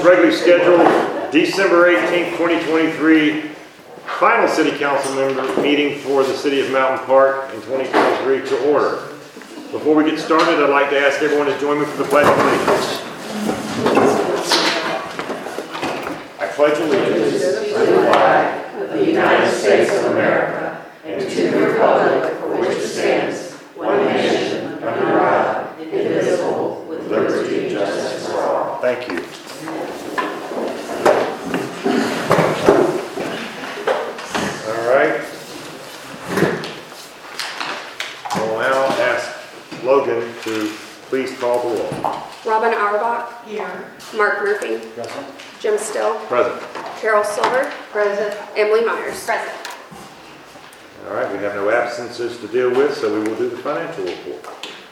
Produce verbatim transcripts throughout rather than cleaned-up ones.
regularly scheduled December eighteenth, twenty twenty-three final city council member meeting for the city of Mountain Park in twenty twenty-three to order. Before we get started, I'd like to ask everyone to join me for the Pledge of Allegiance. I pledge allegiance to the flag of the United States of America and to the republic for which it stands, one nation, under God, indivisible, with liberty and justice for all. Thank you. All right. I'll now ask Logan to please call the roll. Robin Auerbach. Here. Mark Murphy. Present. Jim Still. Present. Carol Silver. Present. Emily Myers. Present. All right, we have no absences to deal with, so we will do the financial report.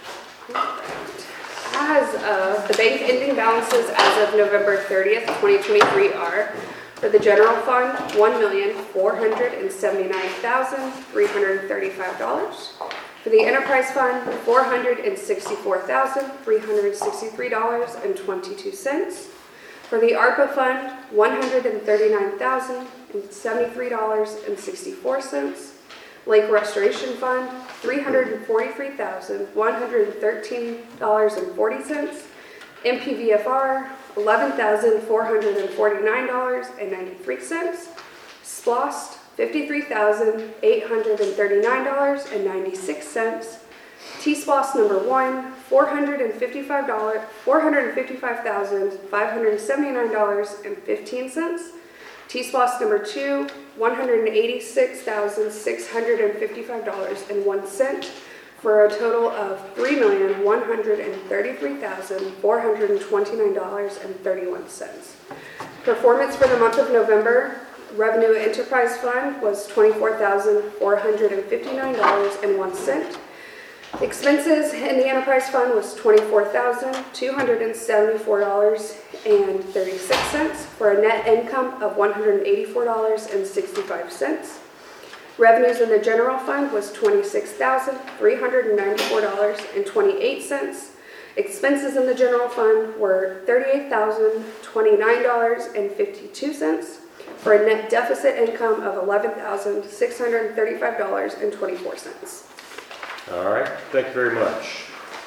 As of the bank ending balances as of November thirtieth, twenty twenty-three are for the general fund, one million four hundred seventy-nine thousand three hundred thirty-five dollars. For the enterprise fund, four hundred sixty-four thousand three hundred sixty-three dollars and twenty-two cents. For the ARPA fund, one hundred thirty-nine thousand seventy-three dollars and sixty-four cents. Lake Restoration Fund, three hundred forty-three thousand one hundred thirteen dollars and forty cents. M P V F R, eleven thousand four hundred forty-nine dollars and ninety-three cents. S P L O S T, fifty-three thousand eight hundred thirty-nine dollars and ninety-six cents. T S P L O S T number one, four hundred fifty-five thousand five hundred seventy-nine dollars and fifteen cents. T S P L O S T number two, one hundred eighty-six thousand six hundred fifty-five dollars and one cent, for a total of three million one hundred thirty-three thousand four hundred twenty-nine dollars and thirty-one cents. Performance for the month of November, Revenue Enterprise Fund was twenty-four thousand four hundred fifty-nine dollars and one cent. Expenses in the Enterprise Fund was twenty-four thousand two hundred seventy-four dollars and thirty-six cents, for a net income of one hundred eighty-four dollars and sixty-five cents. Revenues in the General Fund was twenty-six thousand three hundred ninety-four dollars and twenty-eight cents. Expenses in the General Fund were thirty-eight thousand twenty-nine dollars and fifty-two cents, for a net deficit income of eleven thousand six hundred thirty-five dollars and twenty-four cents. All right, thank you very much.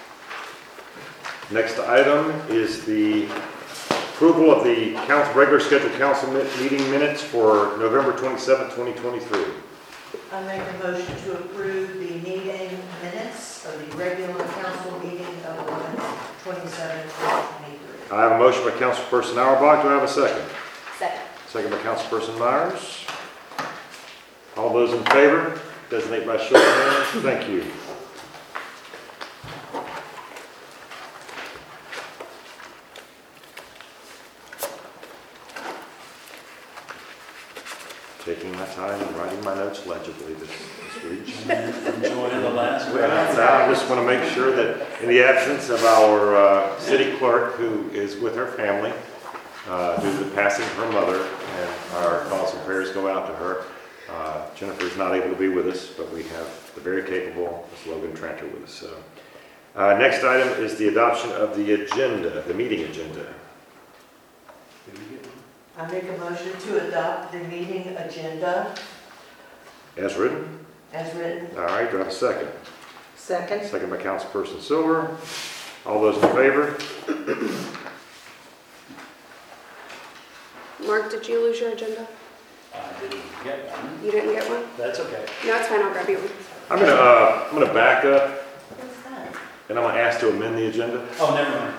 Next item is the approval of the council, regular scheduled council meeting minutes for November twenty-seventh, twenty twenty-three. I make a motion to approve the meeting minutes of the regular council meeting of November twenty-seventh, twenty twenty-three. I have a motion by Councilperson Auerbach. Do I have a second? Second. Second by Councilperson Myers. All those in favor, designate by show of hands. Thank you. Taking my time and writing my notes legibly this, this week. Enjoying the last Well, I just want to make sure that in the absence of our uh, city clerk, who is with her family, uh, due to the passing of her mother, and our thoughts and prayers go out to her, uh, Jennifer is not able to be with us, but we have the very capable Miz Logan Tranter with us. So, uh, next item is the adoption of the agenda, the meeting agenda. I make a motion to adopt the meeting agenda As written. as written. All right, do I have a second? Second. Second by Councilperson Silver. All those in favor? Mark, did you lose your agenda? I didn't get one. You didn't get one? That's okay. No, it's fine. I'll grab you one. I'm gonna, uh, I'm gonna back up, What's that? and I'm gonna ask to amend the agenda. Oh, never mind.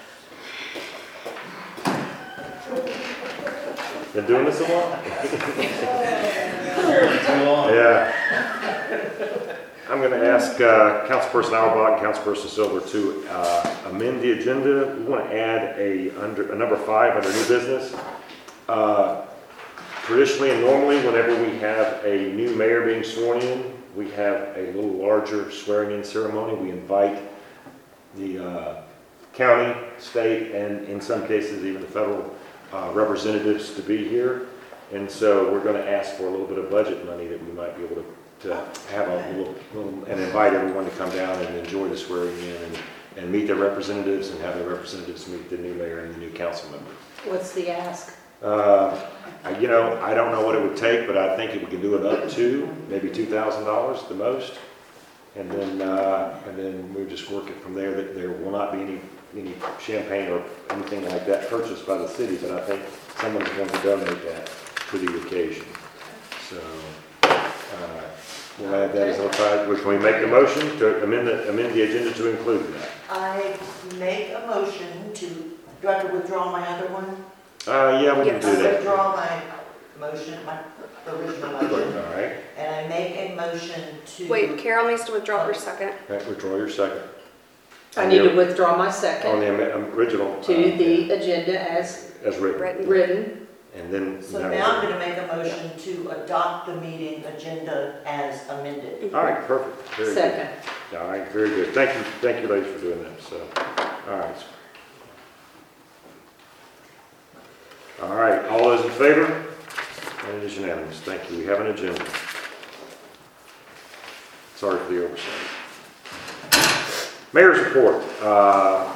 Been doing this a while? Apparently too long. Yeah. I'm gonna ask uh, Councilperson Auerbach and Councilperson Silver to uh, amend the agenda. We want to add a under a number five under new business. Uh, traditionally and normally, whenever we have a new mayor being sworn in, we have a little larger swearing-in ceremony. We invite the uh, county, state, and in some cases even the federal uh, representatives to be here. And so we're going to ask for a little bit of budget money that we might be able to, to have a little, little, and invite everyone to come down and enjoy the swearing in and, and meet their representatives and have their representatives meet the new mayor and the new council members. What's the ask? Uh, I- You know, I don't know what it would take, but I think if we can do it up to, maybe two thousand dollars the most. And then, uh, and then we'll just work it from there. That there will not be any, any champagne or anything like that purchased by the city, but I think someone's going to donate that to the occasion. So, uh, we'll add that as a side. Can we make the motion to amend the, amend the agenda to include that? I make a motion to, do I have to withdraw my other one? Uh, yeah, we can Yes. do I that. withdraw my motion, my original All motion, right, and I make a motion to. Wait, Carol needs to withdraw her second. All right, withdraw your second. I need to withdraw my On second the am- original. uh, to the agenda as As written, Written. written. and then. So now I'm gonna make a motion to adopt the meeting agenda as amended. All right, perfect, very good. Second. All right, very good. Thank you, thank you ladies for doing that, so, all right. All right, all those in favor? And it is unanimous, thank you. We have an agenda. Sorry for the oversight. Mayor's report. Uh,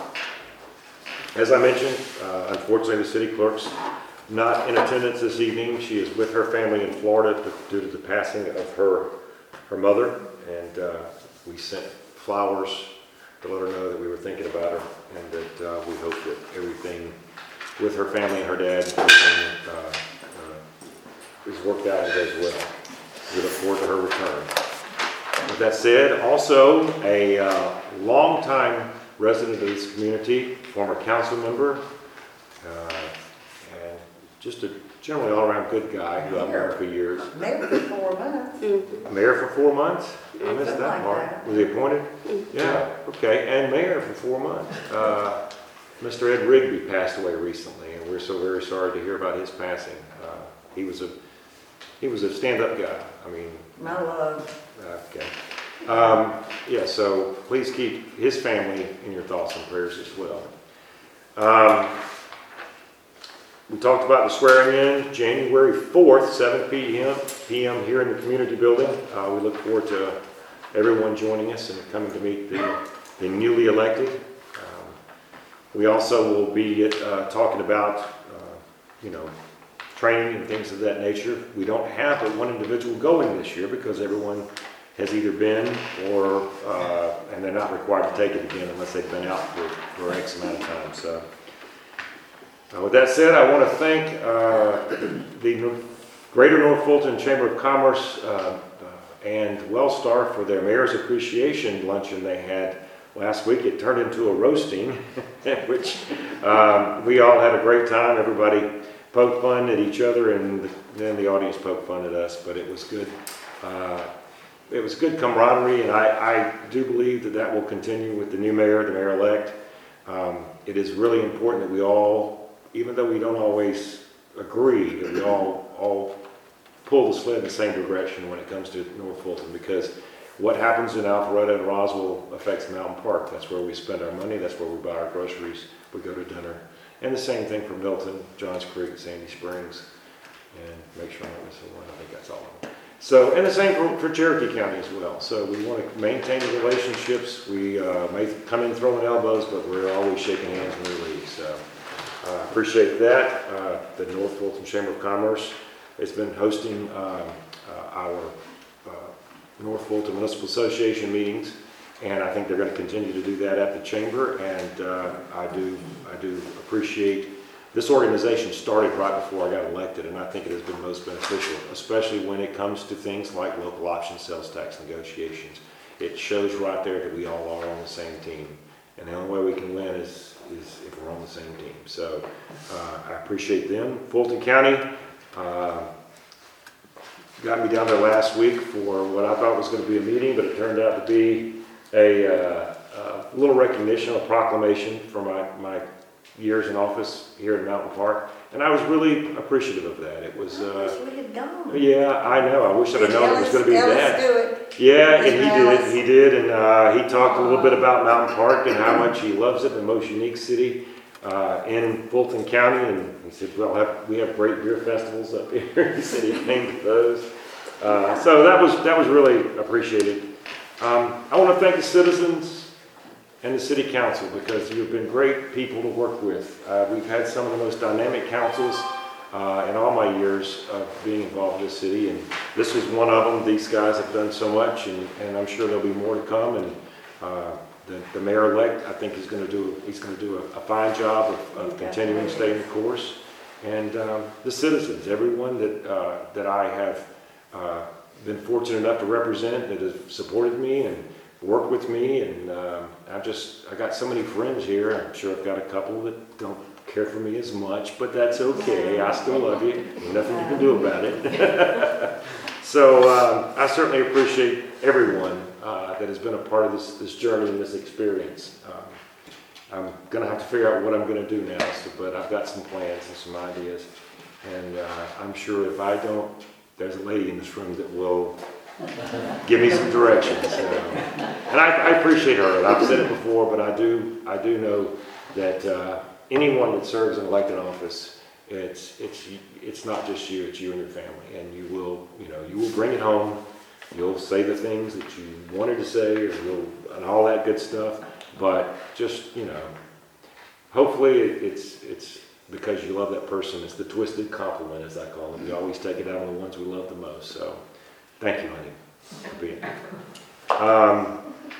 As I mentioned, uh, unfortunately, the city clerk's not in attendance this evening. She is with her family in Florida due to the passing of her, her mother, and uh, we sent flowers to let her know that we were thinking about her, and that uh, we hope that everything with her family and her dad, everything uh, uh, is worked out and goes well. We look forward to her return. With that said, also a uh, longtime resident of this community, former council member, uh, and just a generally all-around good guy who I've known for years. Maybe for four months. Mayor for four months? I missed Something that like part. that. Was he appointed? Yeah, okay, and mayor for four months. Uh, Mister Ed Rigby passed away recently, and we're so very sorry to hear about his passing. Uh, He was a, he was a stand-up guy. I mean, My love. okay. Um, Yeah, so please keep his family in your thoughts and prayers as well. Um, We talked about the swearing in, January fourth, seven p m p m here in the community building. Uh, We look forward to everyone joining us and coming to meet the the newly elected. Um, We also will be uh, talking about, uh, you know, training and things of that nature. We don't have but one individual going this year because everyone has either been or, uh, and they're not required to take it again unless they've been out for, for X amount of time. So, uh, with that said, I want to thank uh, the Nor- Greater North Fulton Chamber of Commerce uh, uh, and Wellstar for their Mayor's Appreciation Luncheon they had last week. It turned into a roasting, which um, we all had a great time. Everybody poked fun at each other, and then the audience poked fun at us, but it was good. Uh, It was good camaraderie, and I, I do believe that that will continue with the new mayor, the mayor-elect. Um, it is really important that we all, even though we don't always agree, that we all, all pull the sled in the same direction when it comes to North Fulton, because what happens in Alpharetta and Roswell affects Mountain Park. That's where we spend our money, that's where we buy our groceries, we go to dinner. And the same thing for Milton, Johns Creek, Sandy Springs, and make sure I'm not missing one, I think that's all of them. So, and the same for, for Cherokee County as well. So we want to maintain the relationships. We uh, may come in throwing elbows, but we're always shaking hands when we leave. So I uh, appreciate that. Uh, the North Fulton Chamber of Commerce has been hosting uh, uh, our uh, North Fulton Municipal Association meetings, and I think they're going to continue to do that at the chamber. And uh, I do, I do appreciate. This organization started right before I got elected, and I think it has been most beneficial, especially when it comes to things like local option sales tax negotiations. It shows right there that we all are on the same team, and the only way we can win is, is if we're on the same team. So uh, I appreciate them. Fulton County uh, got me down there last week for what I thought was going to be a meeting, but it turned out to be a, uh, a little recognition, a proclamation for my, my years in office here in Mountain Park, and I was really appreciative of that. It was, uh, We had gone. yeah, I know. I wish I'd have known it was going to be Ellis that. do it. Yeah, and he did. Ellis. He did, and uh, he talked a little bit about Mountain Park and how much he loves it, the most unique city uh, in Fulton County. And he said, "Well, have, we have great beer festivals up here." He said he came to those. Uh, so that was that was really appreciated. Um, I want to thank the citizens and the city council, because you've been great people to work with. Uh, we've had some of the most dynamic councils uh, in all my years of being involved in the city, and this is one of them. These guys have done so much, and, and I'm sure there'll be more to come. And uh, the, the mayor-elect, I think, is going to do he's going to do a, a fine job of, of continuing to stay in the course. And um, the citizens, everyone that uh, that I have uh, been fortunate enough to represent, that has supported me and worked with me, and um, I've just I got so many friends here. I'm sure I've got a couple that don't care for me as much, but that's okay. I still love you. There's nothing you can do about it. So um, I certainly appreciate everyone uh, that has been a part of this this journey and this experience. Um, I'm gonna have to figure out what I'm gonna do now, so, but I've got some plans and some ideas, and uh, I'm sure if I don't, there's a lady in this room that will give me some directions. So. And I, I appreciate her, and I've said it before, but I do I do know that uh, anyone that serves an elected office, it's it's it's not just you, it's you and your family, and you will you know you will bring it home. You'll say the things that you wanted to say, or you'll and all that good stuff. But just you know, hopefully it, it's it's because you love that person. It's the twisted compliment, as I call it. We always take it out on the ones we love the most. So. Thank you, honey, for being here. Um,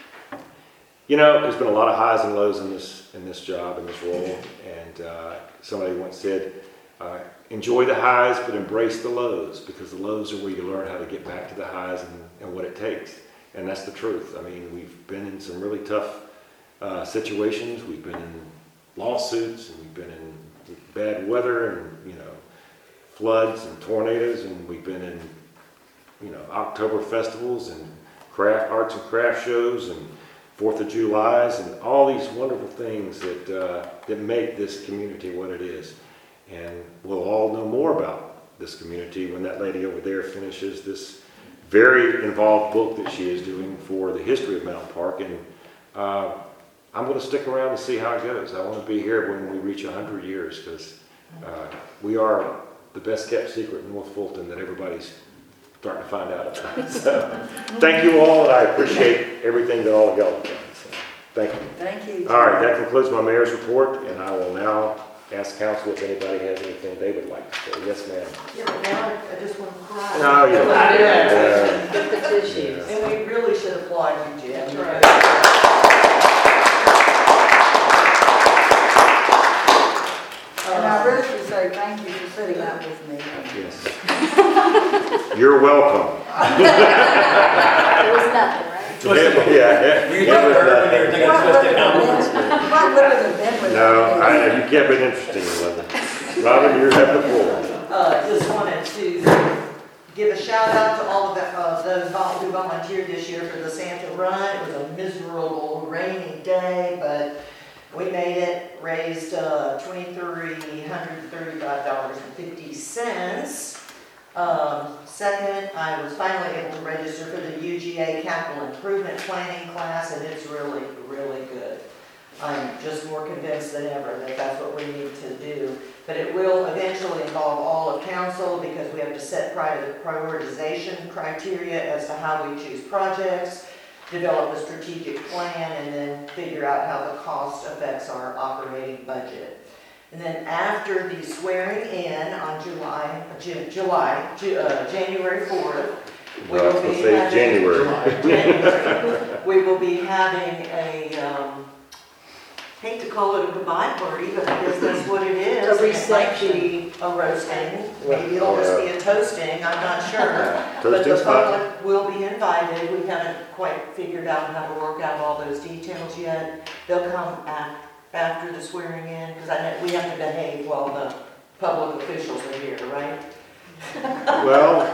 you know, there's been a lot of highs and lows in this in this job, in this role, and uh, somebody once said, uh, enjoy the highs, but embrace the lows, because the lows are where you learn how to get back to the highs and, and what it takes. And that's the truth. I mean, we've been in some really tough uh, situations. We've been in lawsuits, and we've been in bad weather, and, you know, floods and tornadoes, and we've been in you know, October festivals and craft arts and craft shows and Fourth of Julys and all these wonderful things that uh, that make this community what it is. And we'll all know more about this community when that lady over there finishes this very involved book that she is doing for the history of Mountain Park. And uh, I'm going to stick around and see how it goes. I want to be here when we reach one hundred years, because uh, we are the best kept secret in North Fulton that everybody's starting to find out about. So, thank you all, and I appreciate everything that all of y'all have done. So, thank you. Thank you. All right, that concludes my mayor's report, and I will now ask council if anybody has anything they would like to say. Yes, ma'am. Yeah, but now I I just want to cry. No, you don't. Yeah. Get the tissues. And we really should applaud you, Jim. That's right. And I really should say thank you for sitting up with me. Yes. You're welcome. It was nothing, right? Twisted. Yeah, yeah. You get It was hurt when nothing. you're thinking of twisted elbows. What would have been with No, that? I, you kept it interesting, Linda. Robin, you have the floor. Uh, just wanted to give a shout out to all of the, uh, those vol- who volunteered this year for the Santa Run. It was a miserable, rainy day, but we made it, raised uh, two thousand three hundred thirty-five dollars and fifty cents. Um, second, I was finally able to register for the U G A Capital Improvement Planning class, and it's really, really good. I'm just more convinced than ever that that's what we need to do. But it will eventually involve all of council, because we have to set prior- prioritization criteria as to how we choose projects, develop a strategic plan, and then figure out how the cost affects our operating budget. And then after the swearing in on July, Ju- July, Ju- uh, January fourth, we Well, I was will gonna be say having- January. January. We will be having a, um, hate to call it a goodbye party, but I guess that's what it is. A It might reception. be a roasting, maybe it'll just be a toasting, I'm not sure. But the Toasting's fine. public will be invited. We haven't quite figured out how to work out all those details yet. They'll come af- after the swearing in, because I know we have to behave while the public officials are here, right? Well,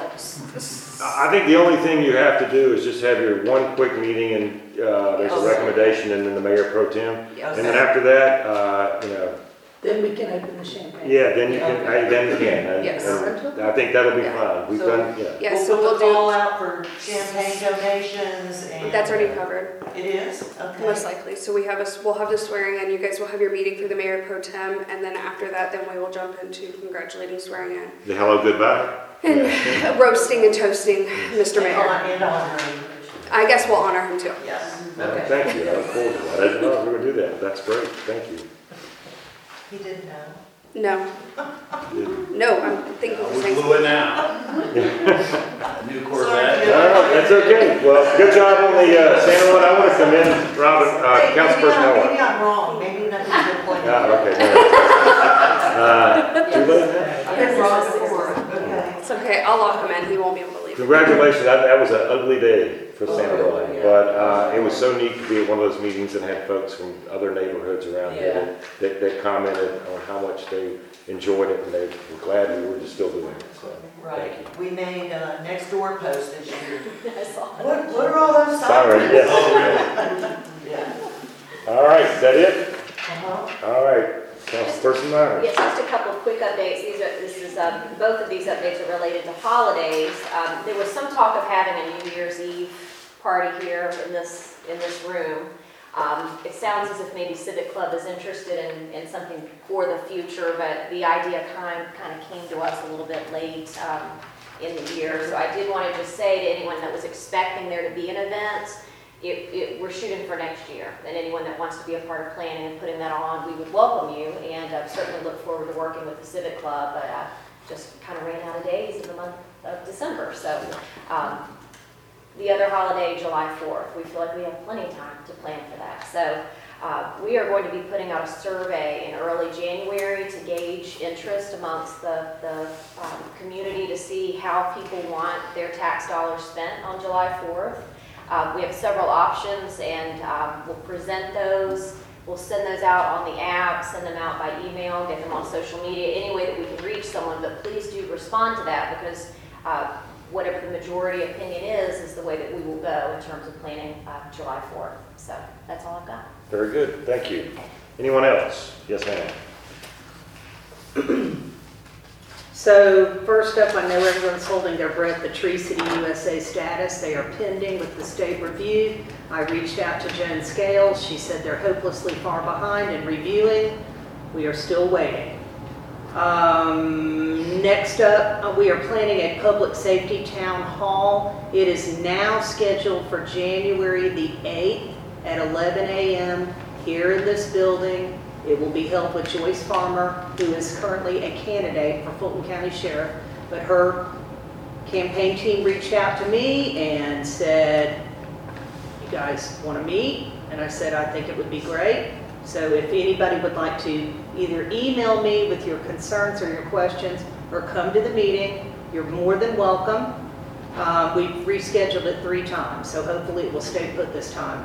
I think the only thing you have to do is just have your one quick meeting, and uh, there's a Okay. recommendation, and then the mayor pro tem. Okay. And then after that, uh, you know, Then we can open the champagne. yeah, then you can, I- then you can. and- Yes. and I think that'll be Yeah. fine. We've So- done, yeah. Yes, so We'll we'll put the call do, out for champagne donations and. that's already covered, It is? Okay. most likely. So we have a, we'll have the swearing in, you guys will have your meeting for the mayor pro tem, and then after that, then we will jump into congratulating, swearing in. The hello, goodbye. And roasting and toasting Mister And Mayor. hon- and honoring. I guess we'll honor him too. Yes. Okay. Thank you, I look forward to that. I didn't know we were gonna do that. That's great, thank you. He didn't know. No, no, I'm thinking the We same. blew it now. New Corvette. No, that's okay. Well, good job on the uh, Santa Run. I want to commend Robin, uh, Hey, maybe Councilperson I'm- Elway. Maybe I'm wrong, maybe that's a good point. Ah, okay. no. Uh, Too late now? I've been wrong before, okay. It's okay, I'll lock him in, he won't be able to leave. Congratulations, that, that was an ugly day for Santa Run, but uh, it was so neat to be at one of those meetings and had folks from other neighborhoods around here that, that, that commented on how much they enjoyed it and they were glad we were just still doing it, so, Right, thank you. we made uh, next door post this year. I saw it. What, what are all those signs? Sorry, Oh, yes. Yeah. All right, is that it? Uh-huh. All right, Councilperson Myers. Yes, just a couple of quick updates. These are, this is, um, both of these updates are related to holidays. Um, there was some talk of having a New Year's Eve party here in this, in this room. Um, it sounds as if maybe Civic Club is interested in, in something for the future, but the idea kind, kind of came to us a little bit late, um, in the year. So I did want to just say to anyone that was expecting there to be an event, It, it, we're shooting for next year, and anyone that wants to be a part of planning and putting that on, we would welcome you, and uh, certainly look forward to working with the Civic Club, but uh, just kind of ran out of days in the month of December. So um, the other holiday, July fourth, we feel like we have plenty of time to plan for that. So uh, we are going to be putting out a survey in early January to gauge interest amongst the, the um, community to see how people want their tax dollars spent on July fourth. Uh, we have several options, and um, we'll present those. We'll send those out on the app, send them out by email, get them on social media, any way that we can reach someone. But please do respond to that, because uh, whatever the majority opinion is, is the way that we will go in terms of planning uh, July fourth. So that's all I've got. Very good, thank you. Anyone else? Yes, ma'am. So first up, I know everyone's holding their breath, the Tree City U S A status. They are pending with the state review. I reached out to Joan Scales. She said they're hopelessly far behind in reviewing. We are still waiting. Um, next up, uh, we are planning a public safety town hall. It is now scheduled for January the eighth at eleven a m here in this building. It will be held with Joyce Farmer, who is currently a candidate for Fulton County Sheriff, but her campaign team reached out to me and said, you guys want to meet? And I said, I think it would be great. So if anybody would like to either email me with your concerns or your questions, or come to the meeting, you're more than welcome. Uh, we've rescheduled it three times, so hopefully it will stay put this time.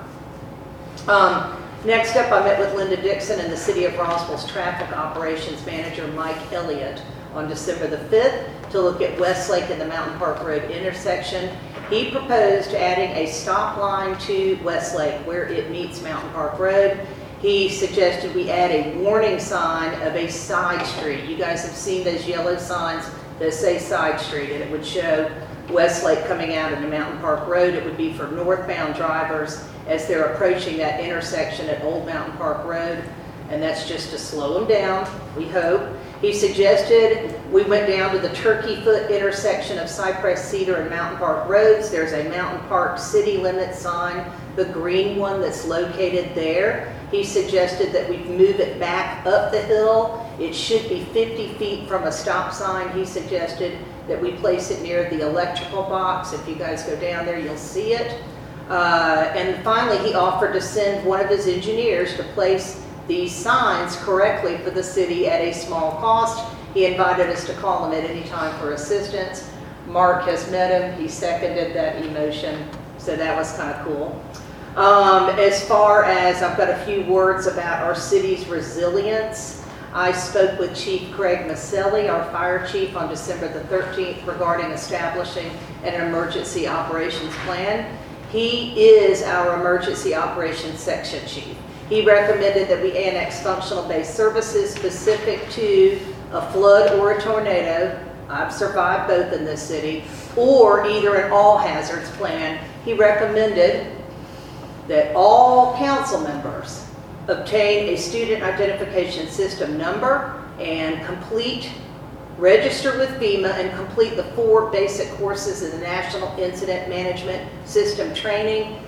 Um, Next up, I met with Linda Dixon and the City of Rossville's Traffic Operations Manager, Mike Elliott, on December the fifth to look at Westlake and the Mountain Park Road intersection. He proposed adding a stop line to Westlake where it meets Mountain Park Road. He suggested we add a warning sign of a side street. You guys have seen those yellow signs that say side street, and it would show Westlake coming out into Mountain Park Road. It would be for northbound drivers as they're approaching that intersection at Old Mountain Park Road, and that's just to slow them down, we hope. He suggested we went down to the Turkey Foot intersection of Cypress, Cedar, and Mountain Park Roads. There's a Mountain Park city limit sign, the green one that's located there. He suggested that we move it back up the hill. It should be fifty feet from a stop sign. He suggested that we place it near the electrical box. If you guys go down there, you'll see it. Uh, and finally, he offered to send one of his engineers to place these signs correctly for the city at a small cost. He invited us to call him at any time for assistance. Mark has met him. He seconded that emotion, so that was kind of cool. Um, as far as, I've got a few words about our city's resilience. I spoke with Chief Craig Maselli, our fire chief, on December the thirteenth regarding establishing an emergency operations plan. He is our emergency operations section chief. He recommended that we annex functional-based services specific to a flood or a tornado. I've survived both in this city, or either an all-hazards plan. He recommended that all council members obtain a student identification system number and complete, register with FEMA and complete the four basic courses in the National Incident Management System training.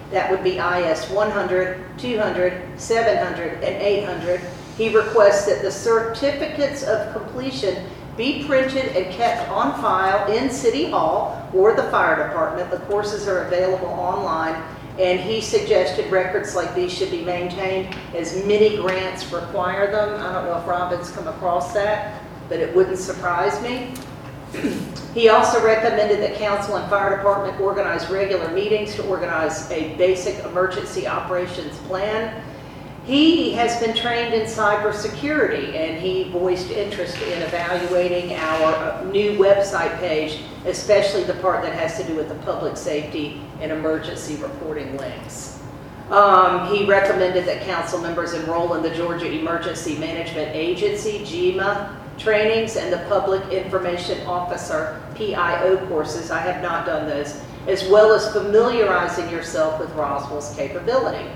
That would be I S one hundred, two hundred, seven hundred, and eight hundred. He requests that the certificates of completion be printed and kept on file in City Hall or the fire department. The courses are available online, and he suggested records like these should be maintained as many grants require them. I don't know if Robin's come across that, but it wouldn't surprise me. He also recommended that council and fire department organize regular meetings to organize a basic emergency operations plan. He has been trained in cybersecurity, and he voiced interest in evaluating our new website page, especially the part that has to do with the public safety and emergency reporting links. Um, he recommended that council members enroll in the Georgia Emergency Management Agency, G E M A, trainings and the Public Information Officer, P I O courses. I have not done those, as well as familiarizing yourself with Roswell's capability.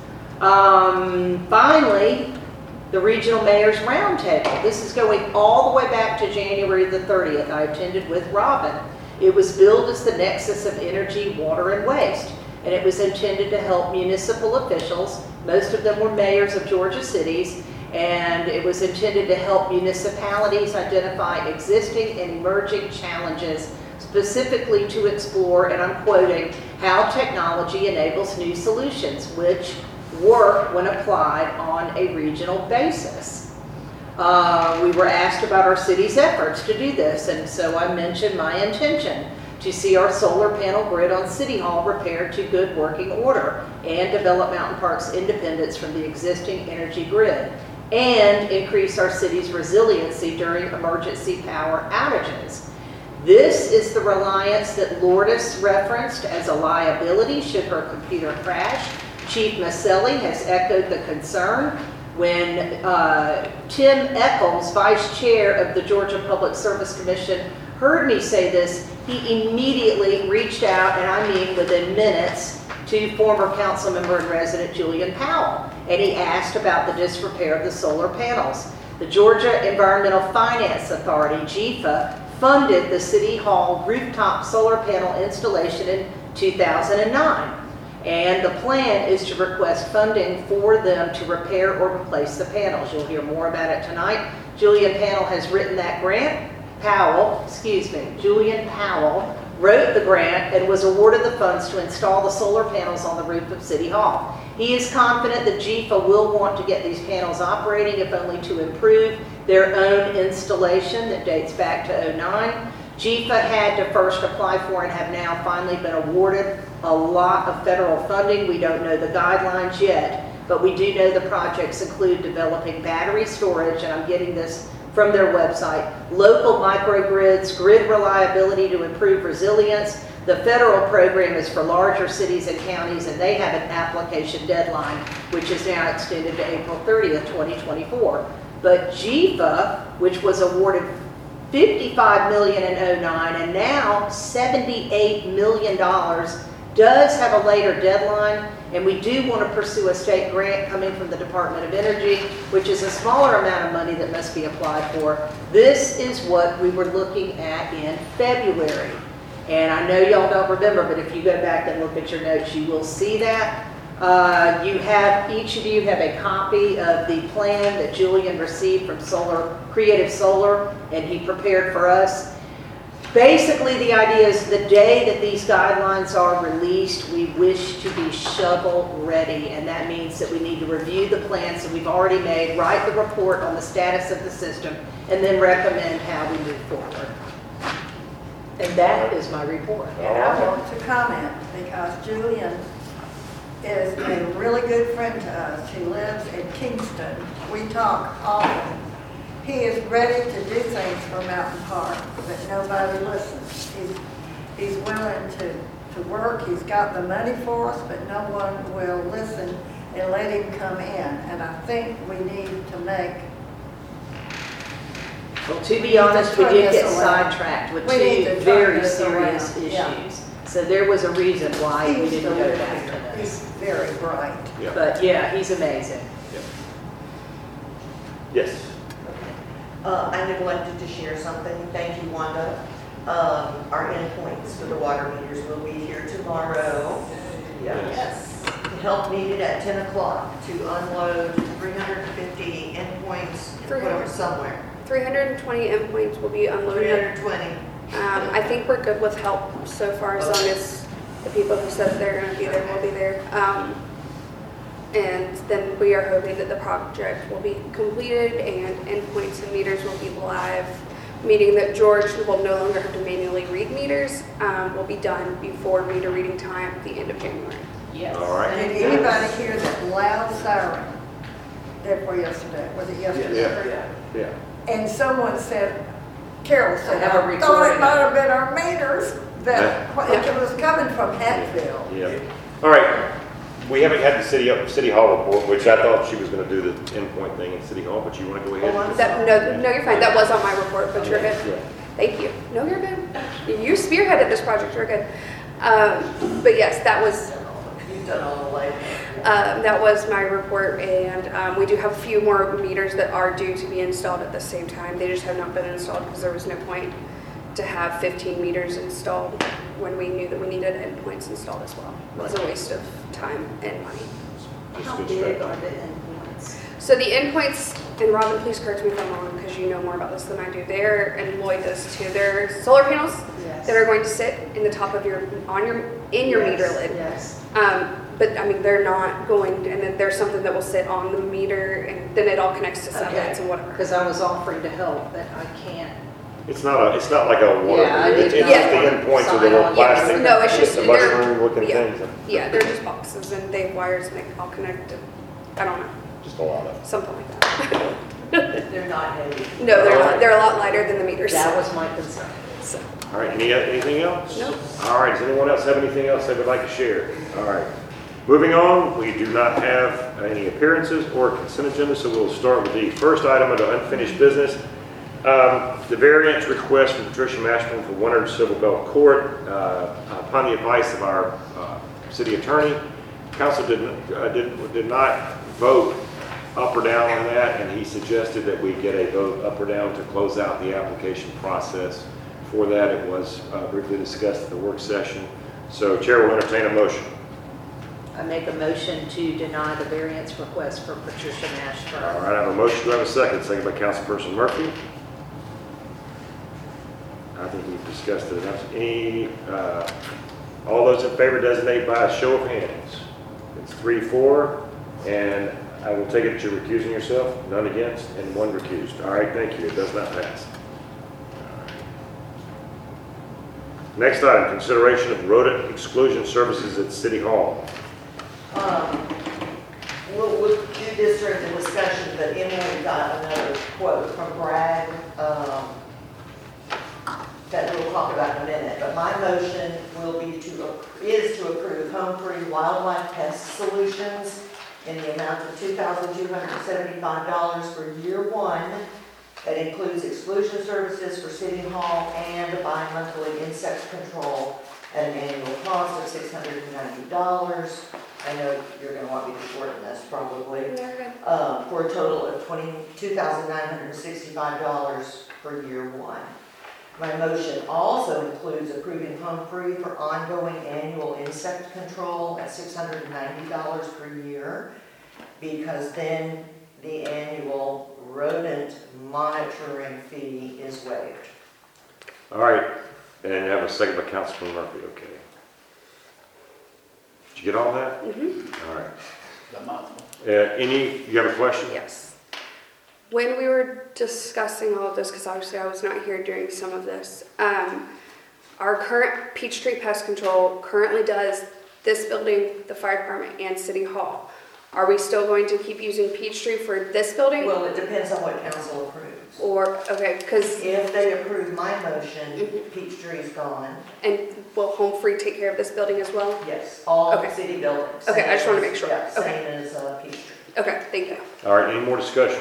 Um, finally, the Regional Mayor's Roundtable. This is going all the way back to January the thirtieth. I attended with Robin. It was billed as the nexus of energy, water, and waste, and it was intended to help municipal officials. Most of them were mayors of Georgia cities, and it was intended to help municipalities identify existing and emerging challenges, specifically to explore, and I'm quoting, how technology enables new solutions, which work when applied on a regional basis. Uh, we were asked about our city's efforts to do this, and so I mentioned my intention to see our solar panel grid on City Hall repaired to good working order and develop Mountain Park's independence from the existing energy grid, and increase our city's resiliency during emergency power outages. This is the reliance that Lourdes referenced as a liability should her computer crash. Chief Maselli has echoed the concern. When uh, Tim Eccles, Vice Chair of the Georgia Public Service Commission, heard me say this, he immediately reached out, and I mean within minutes, to former council member and resident Julian Powell, and he asked about the disrepair of the solar panels. The Georgia Environmental Finance Authority, G E F A, funded the City Hall rooftop solar panel installation in two thousand nine. And the plan is to request funding for them to repair or replace the panels. You'll hear more about it tonight. Julian Powell has written that grant. Powell, excuse me, Julian Powell wrote the grant and was awarded the funds to install the solar panels on the roof of City Hall. He is confident that G E F A will want to get these panels operating, if only to improve their own installation that dates back to oh nine. G E F A had to first apply for and have now finally been awarded a lot of federal funding. We don't know the guidelines yet, but we do know the projects include developing battery storage, and I'm getting this from their website, local microgrids, grid reliability to improve resilience. The federal program is for larger cities and counties, and they have an application deadline, which is now extended to April thirtieth, twenty twenty-four. But G E F A, which was awarded fifty-five million dollars in oh nine and now seventy-eight million dollars, does have a later deadline, and we do want to pursue a state grant coming from the Department of Energy, which is a smaller amount of money that must be applied for. This is what we were looking at in February. And I know y'all don't remember, but if you go back and look at your notes, you will see that. Uh, you have, each of you have a copy of the plan that Julian received from Solar, Creative Solar, and he prepared for us. Basically, the idea is the day that these guidelines are released, we wish to be shovel ready, and that means that we need to review the plans that we've already made, write the report on the status of the system, and then recommend how we move forward. And that is my report. And I want to comment because Julian is a really good friend to us. He lives in Kingston. We talk often. He is ready to do things for Mountain Park, but nobody listens. He's, he's willing to, to work. He's got the money for us, but no one will listen and let him come in. And I think we need to make Well, to be honest, we did get sidetracked with We need to two turn very this serious around. Yeah. issues. So there was a reason why we He's didn't the go leader. back to He's this. very bright. Yeah. But yeah, he's amazing. Yes. Uh, I neglected to share something. Thank you, Wanda. Um, our endpoints for the water meters will be here tomorrow. Yes. Help needed at ten o'clock to unload three hundred fifty endpoints, and put them somewhere. three hundred twenty endpoints will be three unloaded. hundred twenty. Um, I think we're good with help so far, as long as the people who said they're gonna be there will be there. Um, and then we are hoping that the project will be completed and endpoints and meters will be live, meaning that George will no longer have to manually read meters, um, will be done before meter reading time at the end of January. Yes. All right. Did anybody hear that loud siren that for yesterday? Was it yesterday? Yeah. Yeah. And someone said, Carol said, I have a I thought it recording. might have been our meters that, Yeah. it was coming from Hatfield. Yeah. All right. We haven't had the city, city hall report, which I thought she was gonna do the endpoint thing in city hall, but you wanna go ahead? Oh, I'm That, no, no, you're fine. That was on my report, but you're good. Yeah. Thank you. No, you're good. You spearheaded this project. You're good. Um, but yes, that was You've done all the labor. Um, that was my report, and um, we do have a few more meters that are due to be installed at the same time. They just have not been installed because there was no point to have fifteen meters installed when we knew that we needed endpoints installed as well. It was a waste of time and money. Just How good big stuff. are the endpoints? So the endpoints, and Robin, please correct me if I'm wrong because you know more about this than I do. They're, and Lloyd does too. They're solar panels Yes. that are going to sit in the top of your, on your, in your meter Yes, lid. Yes. Um, but I mean, they're not going, and then there's something that will sit on the meter, and then it all connects to satellites and whatever. Because I was offering to help, but I can't. It's not a, it's not like a water, Yeah, I it's did it's not just the want to endpoints of the sign little on. Yes, plastic. no, it's just the they're- mushroom looking yeah. things. Yeah, they're just boxes, and they have wires, and they all connect, and I don't know, Just a lot of. something like that. They're not heavy. No, they're not, they're a lot lighter than the meters. That was my concern. So, All right, any, anything else? Nope. All right, does anyone else have anything else they would like to share? All right. Moving on, we do not have any appearances or consent agenda, so we'll start with the first item of the unfinished business. Um, the variance request from Patricia Mashburn for one hundred Civil Bell Court. Uh, upon the advice of our uh, city attorney, council did, uh, did, did not vote up or down on that, and he suggested that we get a vote up or down to close out the application process. For that, it was uh, briefly discussed at the work session. So Chair will entertain a motion. I make a motion to deny the variance request for Patricia All Mashburn. right, I have a motion. Do I have a second? Second by Councilperson Murphy. I think we've discussed it enough. Any, uh, all those in favor designate by a show of hands. It's three, four, and I will take it that you're recusing yourself. None against and one recused. All right, thank you. It does not pass. Next item, consideration of rodent exclusion services at City Hall. Um, We'll, we'll do this during the discussion, but Emily got another quote from Bragg, um, that we'll talk about in a minute. But my motion will be to, is to approve Home Free Wildlife Pest Solutions in the amount of two thousand two hundred seventy-five dollars for year one. That includes exclusion services for City Hall and bi-monthly insect control at an annual cost of six hundred ninety dollars. I know you're going to want me to shorten this probably. they're good. Uh, for a total of twenty-two thousand nine hundred sixty-five dollars for year one. My motion also includes approving Home Free for ongoing annual insect control at six hundred ninety dollars per year, because then the annual rodent monitoring fee is waived. All right, and I have a second by Councilman Murphy. Okay. Did you get all that? Mm-hmm. All right. The month. Uh, any, you have a question? Yes. When we were discussing all of this, because obviously I was not here during some of this, um, our current Peachtree Pest Control currently does this building, the fire department, and City Hall. Are we still going to keep using Peachtree for this building? Well, it depends on what council approves. Or, okay, because, If they approve my motion, Mhm. Peachtree's gone. and will Home Free take care of this building as well? Yes, all Okay. city buildings. Okay, I just wanna Same make sure. as- Yeah, Okay. same as uh, Peachtree. Okay, thank you. All right, any more discussion?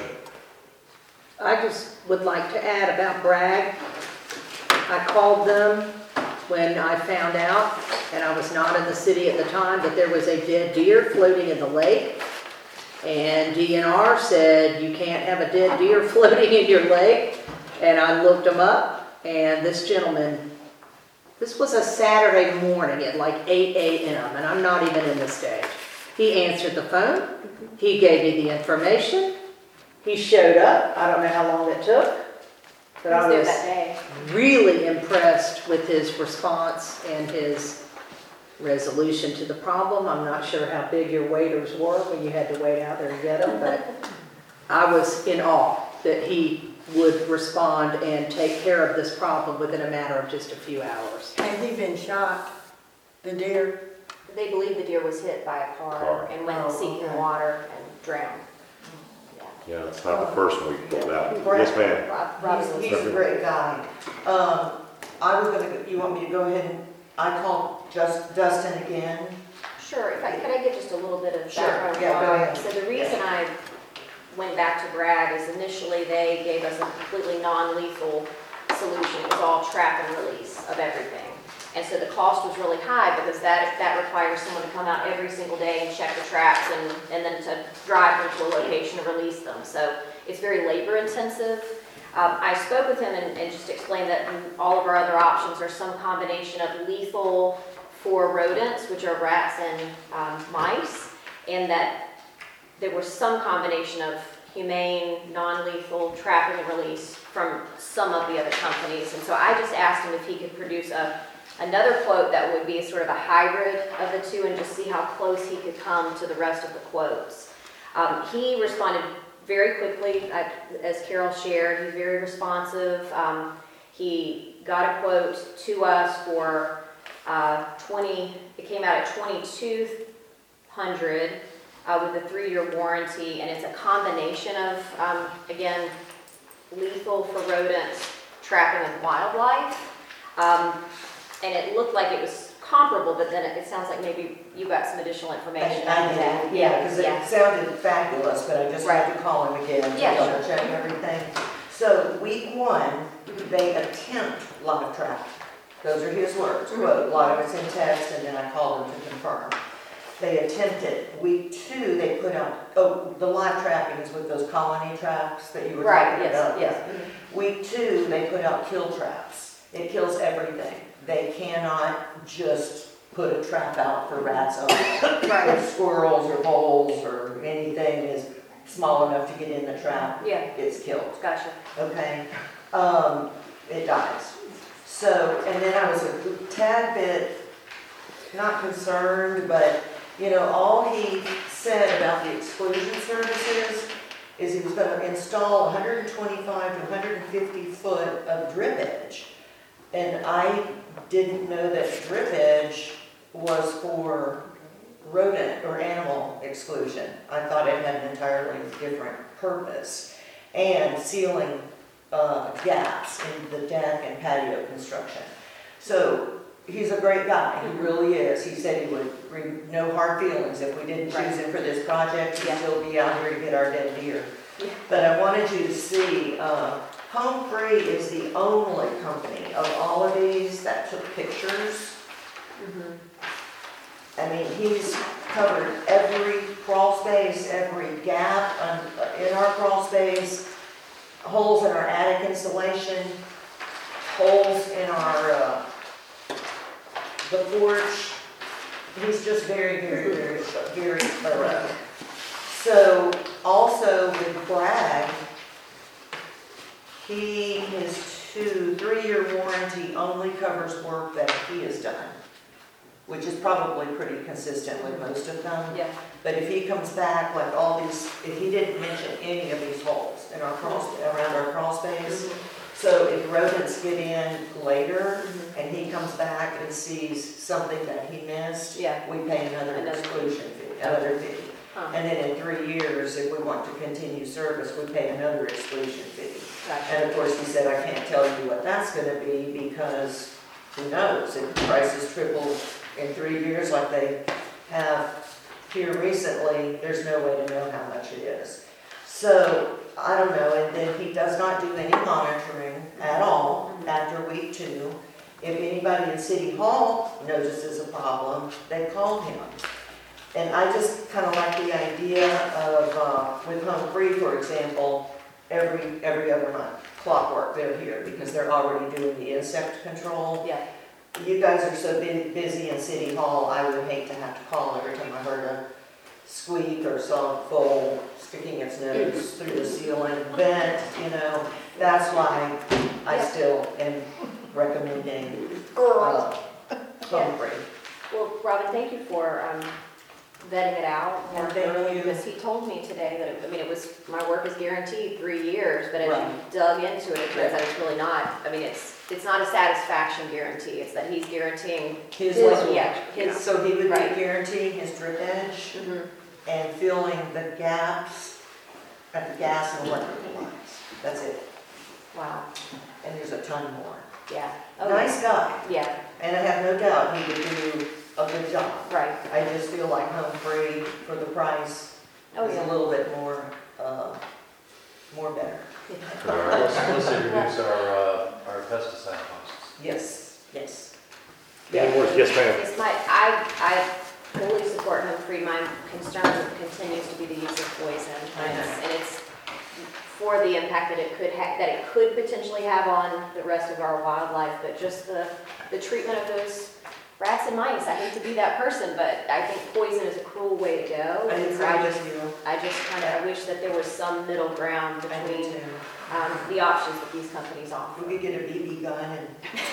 I just would like to add about Bragg. I called them when I found out, and I was not in the city at the time, but there was a dead deer floating in the lake. And D N R said, you can't have a dead deer floating in your lake. And I looked them up, and this gentleman This was a Saturday morning at like eight A M, and I'm not even in the stage. He answered the phone, he gave me the information, he showed up, I don't know how long it took, but I was day. really impressed with his response and his resolution to the problem. I'm not sure how big your waiters were when you had to wait out there and get them, but I was in awe that he would respond and take care of this problem within a matter of just a few hours. Has he been shot, the deer? They believe the deer was hit by a car Car. and went Oh, seeking okay. water and drowned. Yeah, it's not the first one we pulled out. Brett. Yes, ma'am. Rob- Robin was. He's, he's a great guy. Um, I was gonna, go- you want me to go ahead and, I called just Dustin again. Sure, if I, could I give just a little bit of Sure, background? yeah, go on- ahead. So the reason I went back to Bragg is initially they gave us a completely non-lethal solution. It was all trap and release of everything. And so the cost was really high because that, that requires someone to come out every single day and check the traps and, and then to drive them to a location to release them. So it's very labor intensive. Um, I spoke with him and, and just explained that all of our other options are some combination of lethal for rodents, which are rats and um, mice, and that there was some combination of humane, non-lethal trapping and release from some of the other companies. And so I just asked him if he could produce a another quote that would be a sort of a hybrid of the two and just see how close he could come to the rest of the quotes. Um, he responded very quickly, I, as Carol shared. He's very responsive. Um, he got a quote to us for uh, twenty. It came out at twenty-two hundred uh, with a three-year warranty, and it's a combination of um, again lethal for rodents, trapping and wildlife. Um, And it looked like it was comparable, but then it, it sounds like maybe you got some additional information. I on that. did, yeah, because Yeah. it sounded fabulous, but I just had to call him again to Yeah, double check everything. So week one, they attempt live trap. Those are his words, quote, a lot of it's in text, and then I called them to confirm. They attempted. Week two, they put out, oh, the live trapping is with those colony traps that you were Right, talking yes, about. yes. Week two, they put out kill traps. It kills everything. They cannot just put a trap out for rats only. Right. If squirrels or voles or anything is small enough to get in the trap, Yeah, it's killed, gotcha. okay? Um, it dies. So, and then I was a tad bit, not concerned, but, you know, all he said about the exclusion services is he was gonna install one hundred twenty-five to one hundred fifty foot of drip edge. And I didn't know that drip edge was for rodent or animal exclusion. I thought it had an entirely different purpose. And sealing uh, gaps in the deck and patio construction. So he's a great guy, he really is. He said he would bring no hard feelings if we didn't choose him for this project. He'd Yeah. still be out here to get our dead deer. Yeah. But I wanted you to see, uh, Home Free is the only company of all of these that took pictures. Mhm. I mean, he's covered every crawl space, every gap um, in our crawl space, holes in our attic insulation, holes in our, uh, the porch. He's just very, very, very, very thorough. So also with Bragg, he, his two, three-year warranty only covers work that he has done, which is probably pretty consistent with most of them. Yeah. But if he comes back, like all these, if he didn't mention any of these holes in our crawl, sp- around our crawl space, so if rodents get in later Mhm. and he comes back and sees something that he missed, Yeah. we pay another Another fee. exclusion fee, another fee. Huh. And then in three years, if we want to continue service, we pay another exclusion fee. Gotcha. And of course, he said, I can't tell you what that's gonna be because who knows? If prices triple in three years like they have here recently, there's no way to know how much it is. So, I don't know, and then he does not do any monitoring at all after week two. If anybody in City Hall notices a problem, they call him. And I just kind of like the idea of, uh, with Home Free, for example, every, every other month, clockwork, they're here because they're already doing the insect control. Yeah. you guys are so bu- busy in City Hall, I would hate to have to call every time I heard a squeak or saw a pole sticking its nose through the ceiling, vent, you know. That's why I still am recommending, uh, Humphrey. Well, Robin, thank you for um, vetting it out more And thank thoroughly, you. because he told me today that, it- I mean, it was, my work is guaranteed three years, but as you Right. dug into it, it turns out it's really not. I mean, it's, it's not a satisfaction guarantee, it's that he's guaranteeing His his, level. yeah, his. So he would be Right. guaranteeing his drip edge Mhm. and filling the gaps at the gas and electrical lines. That's it. Wow, And there's a ton more. yeah. Oh, Nice guy, Yeah, and I have no doubt he would do a good job. right. I just feel like Humphrey, for the price, Oh, is yeah. a little bit more, uh, more better. All right. Let's, let's introduce our, uh, our pesticide costs. Yes, yes. Any more? Yes, ma'am. It's my, I, I fully support Humphrey. My concern continues to be the use of poison. I know. And it's- and it's for the impact that it could have, that it could potentially have on the rest of our wildlife, but just the, the treatment of those rats and mice. I hate to be that person, but I think poison is a cruel way to go. I And so agree I just, with you. I just kind of, I wish that there was some middle ground I do between too. um, the options that these companies offer. We could get a B B gun and.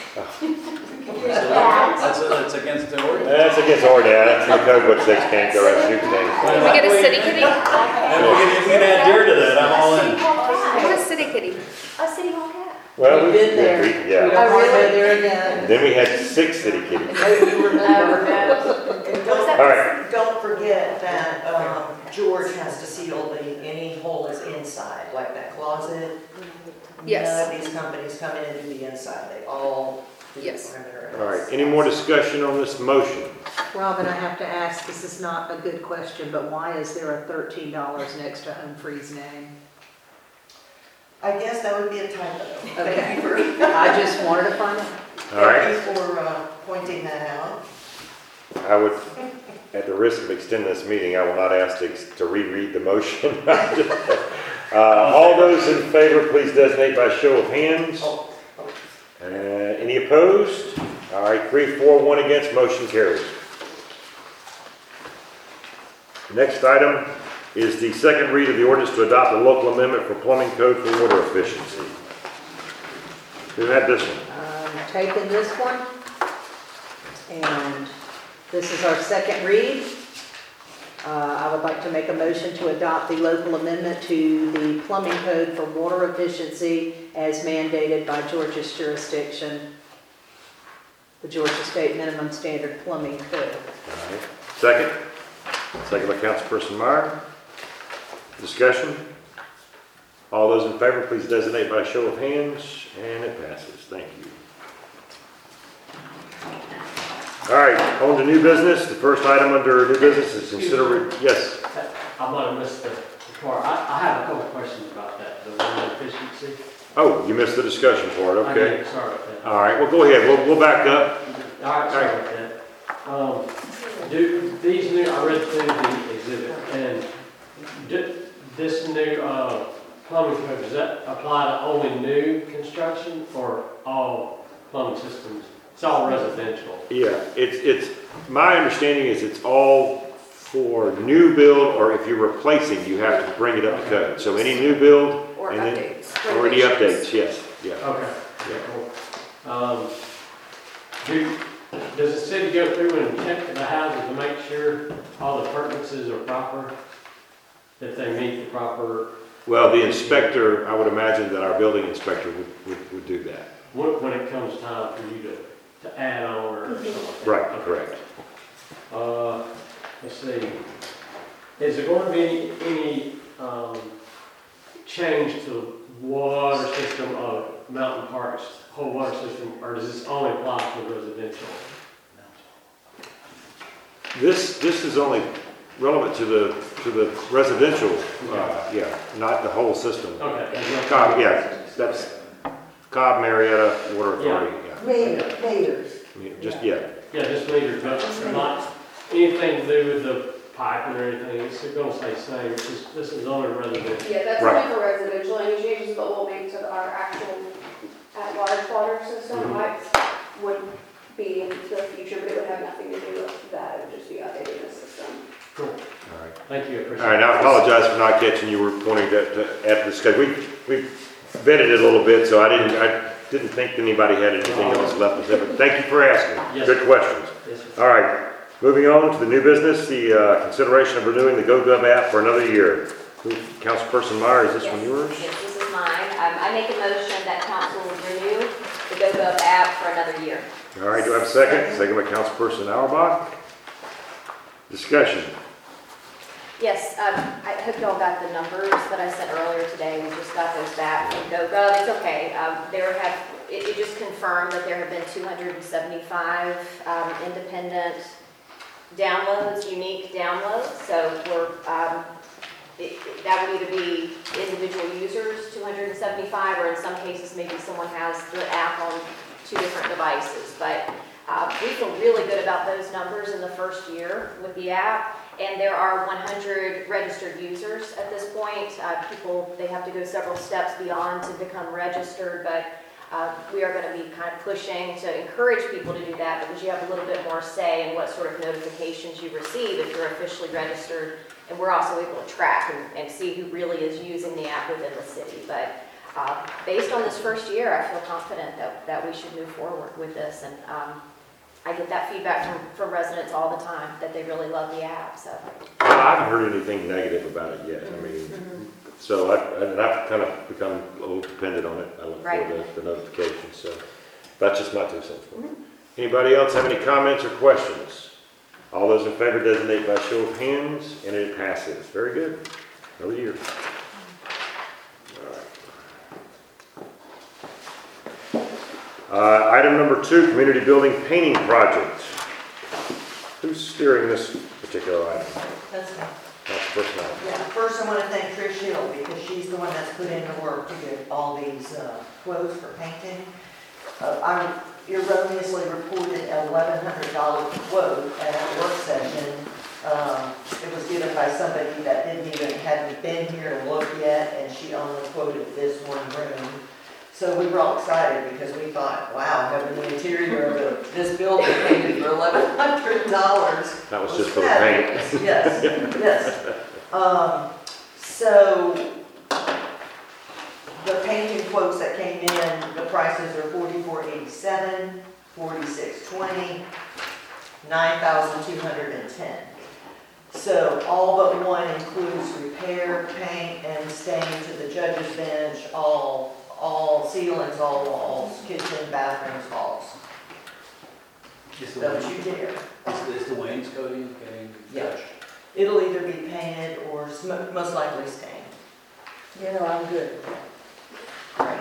That's, that's against the ordinance. That's against ordinance. That's in the code book says can't go around shooting things. We get a city kitty? And we can, if we can add deer to that, I'm all in. I want a city kitty. A city hall cat. Well, We've we, been there. we- We yeah. don't want to go there again. Then we had six city kitties. Oh, you remember. Oh, And What was that? don't, All right. don't forget that, um, George has to seal the, any hole is inside, like that closet. Yes. None of these companies come in and do the inside, they all do the Yes. perimeter. All right, any more discussion on this motion? Robin, I have to ask, this is not a good question, but why is there a thirteen dollars next to Humphrey's name? I guess that would be a typo. Okay. Thank you for, I just wanted to find out. All right, thank you for, uh, pointing that out. I would, at the risk of extending this meeting, I will not ask to, to reread the motion. Uh, all those in favor, please designate by show of hands. Oh, Uh, any opposed? All right, three, four, one against, motion carries. Next item is the second read of the ordinance to adopt a local amendment for plumbing code for water efficiency. Who had this one? Um, taking this one, and this is our second read. Uh, I would like to make a motion to adopt the local amendment to the plumbing code for water efficiency as mandated by Georgia's jurisdiction, the Georgia State Minimum Standard Plumbing Code. All right. Second? Second by Councilperson Meyer. Discussion? All those in favor, please designate by show of hands, and it passes. Thank you. All right, on to new business. The first item under new business is consider, yes. I might have missed the the part. I, I have a couple of questions about that, the water efficiency. Oh, you missed the discussion part, I okay. did, sorry about that. All right, well, go ahead. We'll, we'll back up. All right, sorry about that. Um, do, these new, I read through the exhibit, and do, this new, uh, plumbing code, does that apply to only new construction or all plumbing systems? It's all residential. Yeah, it's, it's, my understanding is it's all for new build, or if you're replacing, you have to bring it up to code. So any new build, Or and then, updates. or any renovations. updates, yes, yeah. Okay, yeah, cool. Um, do, does the city go through and check the houses to make sure all the permits are proper? That they meet the proper, Well, the inspector, I would imagine that our building inspector would, would, would do that. when, when it comes time for you to, to add on or something like that? Right, Okay. correct. Uh, let's see, is there going to be any, um, change to the water system of Mountain Park's whole water system, or does this only apply to residential? This, this is only relevant to the, to the residential, uh, yeah, not the whole system. Okay. there's no- Cobb, yeah, that's Cobb, Marietta Water Authority, yeah. Mayor, mayors. I mean, just, yeah. Yeah, just meters, but not anything to do with the piping or anything, it's gonna stay the same, it's just, this is only residential. Yeah, that's Right. only for residential, any changes that we'll make to our actual at-large water system Mhm. pipes would be in the future, but it would have nothing to do with that, it would just be updating the system. Cool. All right. Thank you, I appreciate it. All right, now I apologize for not catching you, were pointing to, to add to the schedule. We, we vetted it a little bit, so I didn't, I didn't think anybody had anything else left to say, but thank you for asking. Yes. Good questions. Yes, sir. All right, moving on to the new business, the uh, consideration of renewing the GoGov app for another year. Who- Councilperson Meyer, is this one yours? Yes, this is mine. Um, I make a motion that council renew the GoGov app for another year. All right, do I have a second? Second by Councilperson Auerbach. Discussion. Yes, um, I hope y'all got the numbers that I sent earlier today. We just got those back from GoGov. It's okay. Um, there have, it, it just confirmed that there have been two hundred seventy-five um, independent downloads, unique downloads. So we're, um, it, it- that would either be individual users, two hundred seventy-five, or in some cases, maybe someone has the app on two different devices. But uh, we feel really good about those numbers in the first year with the app. And there are one hundred registered users at this point. Uh, people, they have to go several steps beyond to become registered, but uh, we are going to be kind of pushing to encourage people to do that because you have a little bit more say in what sort of notifications you receive if you're officially registered. And we're also able to track and, and see who really is using the app within the city. But uh, based on this first year, I feel confident that, that we should move forward with this. And um, I get that feedback from, from residents all the time, that they really love the app, so. Well, I haven't heard anything negative about it yet. I mean, so I, and I've kind of become a little dependent on it. I look Right. for the, the notifications, so that's just my two cents. Anybody else have any comments or questions? All those in favor designate by show of hands, and it passes. Very good. Another year. All right. Uh, item number two, community building painting project. Who's steering this particular item? That's fine. That's the first item. Yeah, first I want to thank Trish Hill because she's the one that's put in the work to get all these uh, quotes for painting. Uh, I erroneously reported an eleven hundred dollar quote at a work session. Um, It was given by somebody that didn't even, hadn't been here to look yet, and she only quoted this one room. So we were all excited because we thought, wow, having the interior of the- this building painted for eleven hundred dollars. That was just for the paint. Yes, yes. Um, so the painting quotes that came in, the prices are forty-four eighty-seven, forty-six twenty, nine thousand two hundred ten. So all but one includes repair, paint, and stain to the judge's bench, all, all ceilings, all walls, kitchen, bathrooms, halls. Is the Don't Wayne- you dare. is the- is the wainscoting getting Yeah. touched? It'll either be painted or sm- most likely stained. You know, I'm good. Great.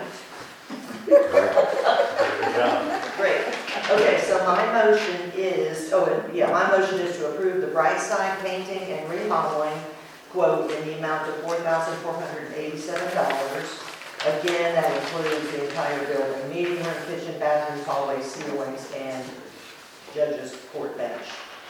Good job. Great. Okay, so my motion is, oh, and yeah, my motion is to approve the Bright Side painting and remodeling quote in the amount of four thousand four hundred eighty-seven dollars. Again, that includes the entire building, meeting room, kitchen, bathrooms, hallways, ceilings, and judge's court bench.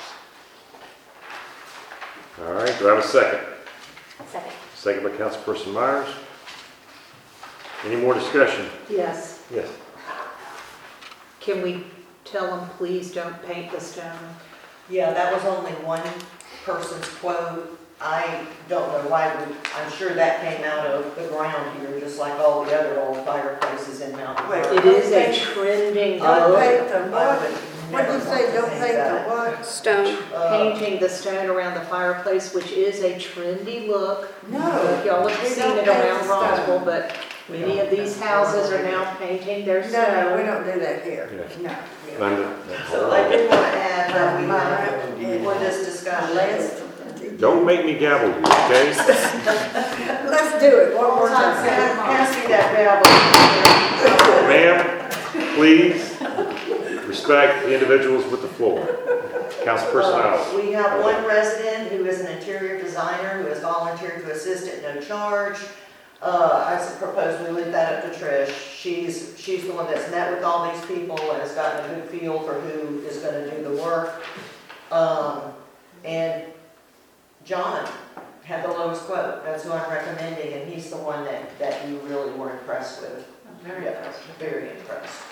All right, do I have a second? Second. Second by Councilperson Myers. Any more discussion? Yes. Yes. Can we tell them, please don't paint the stone? Yeah, that was only one person's quote. I don't know why, we- I'm sure that came out of the ground here, just like all the other old fireplaces in Mountain Wait, Park. It is a trending Don't look, paint the I what? would What did you say, never don't think paint the that. what? Stone. Uh, painting the stone around the fireplace, which is a trendy look. No. Y'all have we seen don't it paint around the stone. Roswell, but many of these houses are now painting their No, no, we stone. don't do that here. Yeah. No. Linda? So I did want to add that we My- have, for this discussion, Let's, Don't make me gavel you, okay? let's do it one more time. pass me that gavel. Ma'am, please respect the individuals with the floor. Councilperson Uh, Allen. We have one resident who is an interior designer who has volunteered to assist at no charge. Uh, I s- propose we leave that up to Trish. She's, she's the one that's met with all these people and has gotten a good feel for who is gonna do the work. Um, and John had the lowest quote. That's who I'm recommending, and he's the one that, that you really were impressed with. I'm very Yeah, impressed. very impressed.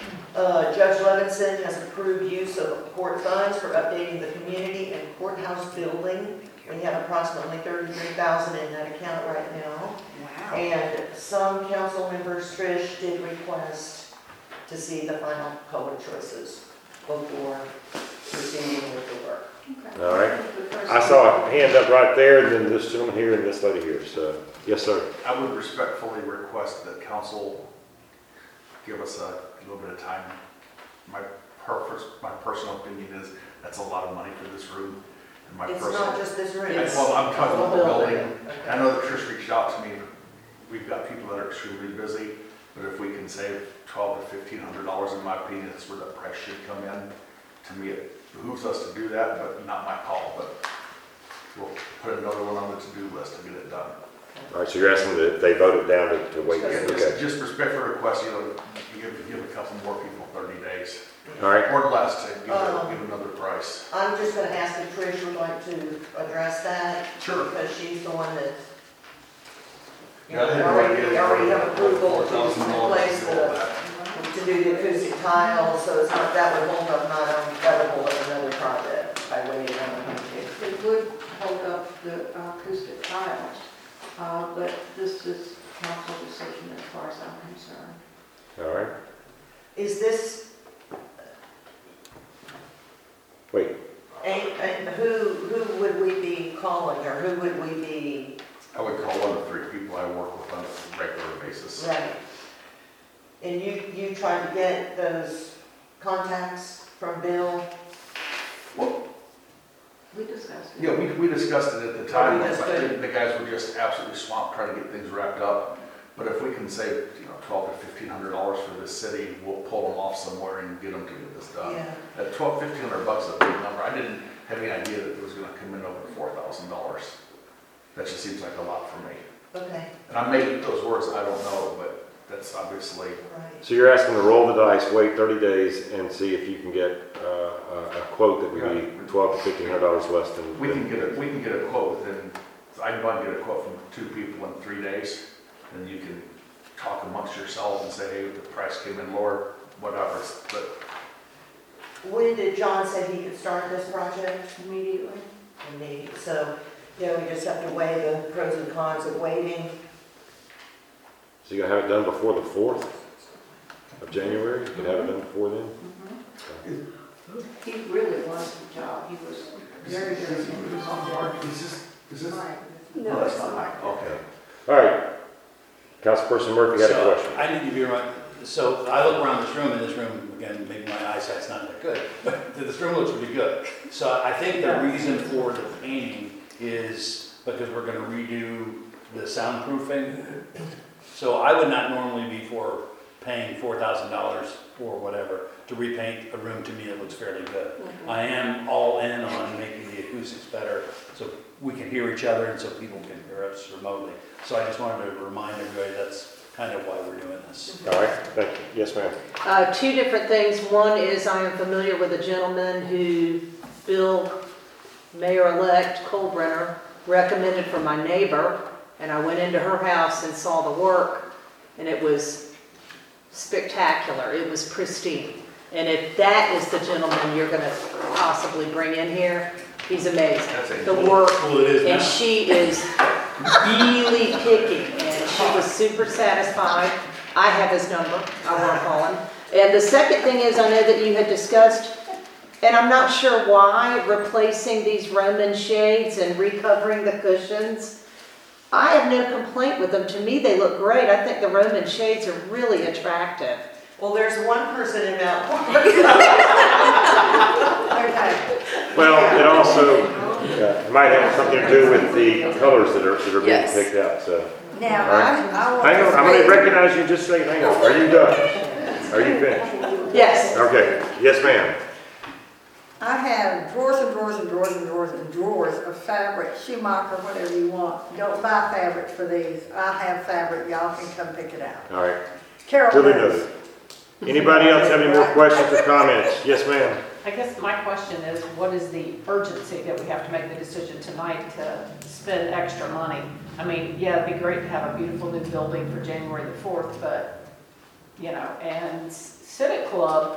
Uh, Judge Levinson has approved use of court funds for updating the community and courthouse building. We have approximately thirty-three thousand in that account right now. Wow. And some council members, Trish, did request to see the final color choices before proceeding with the work. All right. I saw a hand up right there, and then this gentleman here and this lady here, so, yes, sir. I would respectfully request that council give us a little bit of time. My purpose, my personal opinion is that's a lot of money for this room. And my It's personal, not just this room. I- it's well, I'm talking about the the building. Okay. I know that Trish reached out to me. We've got people that are extremely busy, but if we can save twelve to fifteen hundred dollars, in my opinion, that's where the price should come in. To me, it behooves us to do that, but not my call. But we'll put another one on the to-do list to get it done. All right, so you're asking that they vote it down to, to wait, Just, okay. just respectful request, you know, you give, give a couple more people thirty days. All right, Or less to give, Um, give another price. I'm just gonna ask if Trish would like to address that. Sure. Because she's the one that's, you Yeah, I know, think already, we're we already have approval to $4,000 replace to do all the, that. to do the acoustic tile, so it's not, that would hold up not only credible as another project by waiting on the hundred. It would hold up the uh, acoustic tiles, uh, but this is council decision as far as I'm concerned. all right. Is this, Wait, and, and who, who would we be calling, or who would we be, I would call one of the three people I work with on a regular basis. right? And you, you tried to get those contacts from Bill? Well, We discussed it. yeah, we, we discussed it at the time, We just but couldn't- the guys were just absolutely swamped trying to get things wrapped up. But if we can save, you know, twelve to fifteen hundred dollars for this city, we'll pull them off somewhere and get them to get this done. Yeah. At twelve, fifteen hundred bucks is a big number. I didn't have any idea that it was gonna come in over four thousand dollars. That just seems like a lot for me. Okay, And I may eat those words, I don't know, but that's obviously, right. so you're asking to roll the dice, wait thirty days, and see if you can get uh, a, a quote that would be twelve to fifteen hundred dollars less than. we can get a, we can get a quote within, I can probably get a quote from two people in three days. And you can talk amongst yourselves and say, hey, the price came in lower, whatever, but When did John say he could start this project? Immediately. Indeed. So, you know, we just have to weigh the pros and cons of waiting. So you're gonna have it done before the fourth of January? You can have it done before then? He really wants the job. He was very, very interested. is this, is this? No, that's not mine. Okay. All right. Councilperson Murphy had a So, question. I need to be right, so I look around this room, and this room, again, maybe my eyesight's not that good, but this room looks pretty good. So I think the reason for the painting is because we're gonna redo the soundproofing. So I would not normally be for paying four thousand dollars or whatever to repaint a room to me that looks fairly good. I am all in on making the acoustics better, so we can hear each other and so people can hear us remotely. So I just wanted to remind everybody that's kind of why we're doing this. All right, thank you. Yes, ma'am. Uh, Two different things. One is I am familiar with a gentleman who Bill, Mayor-elect Colbrenner, recommended for my neighbor, and I went into her house and saw the work, and it was spectacular. It was pristine. And if that is the gentleman you're gonna possibly bring in here, he's amazing. That's a The cool- work, Cool it is and now. she is really picky, and she was super satisfied. I have his number, I won't call him. And the second thing is, I know that you had discussed, and I'm not sure why, replacing these Roman shades and recovering the cushions. I have no complaint with them. To me, they look great. I think the Roman shades are really attractive. Well, there's one person in Mount Well, it also uh, might have something to do with the colors that are, that are being Yes. picked out, so. Now, All right. I, I want Hang to on, I'm gonna say, recognize you, just say, hang on, are you done? Are you finished? Yes. Okay, yes, ma'am. I have drawers and drawers and drawers and drawers and drawers of fabric, Schumacher, whatever you want. Don't buy fabric for these. I have fabric, y'all can come pick it out. All right, Carol duly knows. noted. Anybody else have any more questions or comments? Yes, ma'am. I guess my question is, what is the urgency that we have to make the decision tonight to spend extra money? I mean, yeah, it'd be great to have a beautiful new building for January the fourth, but you know, and Civic Club,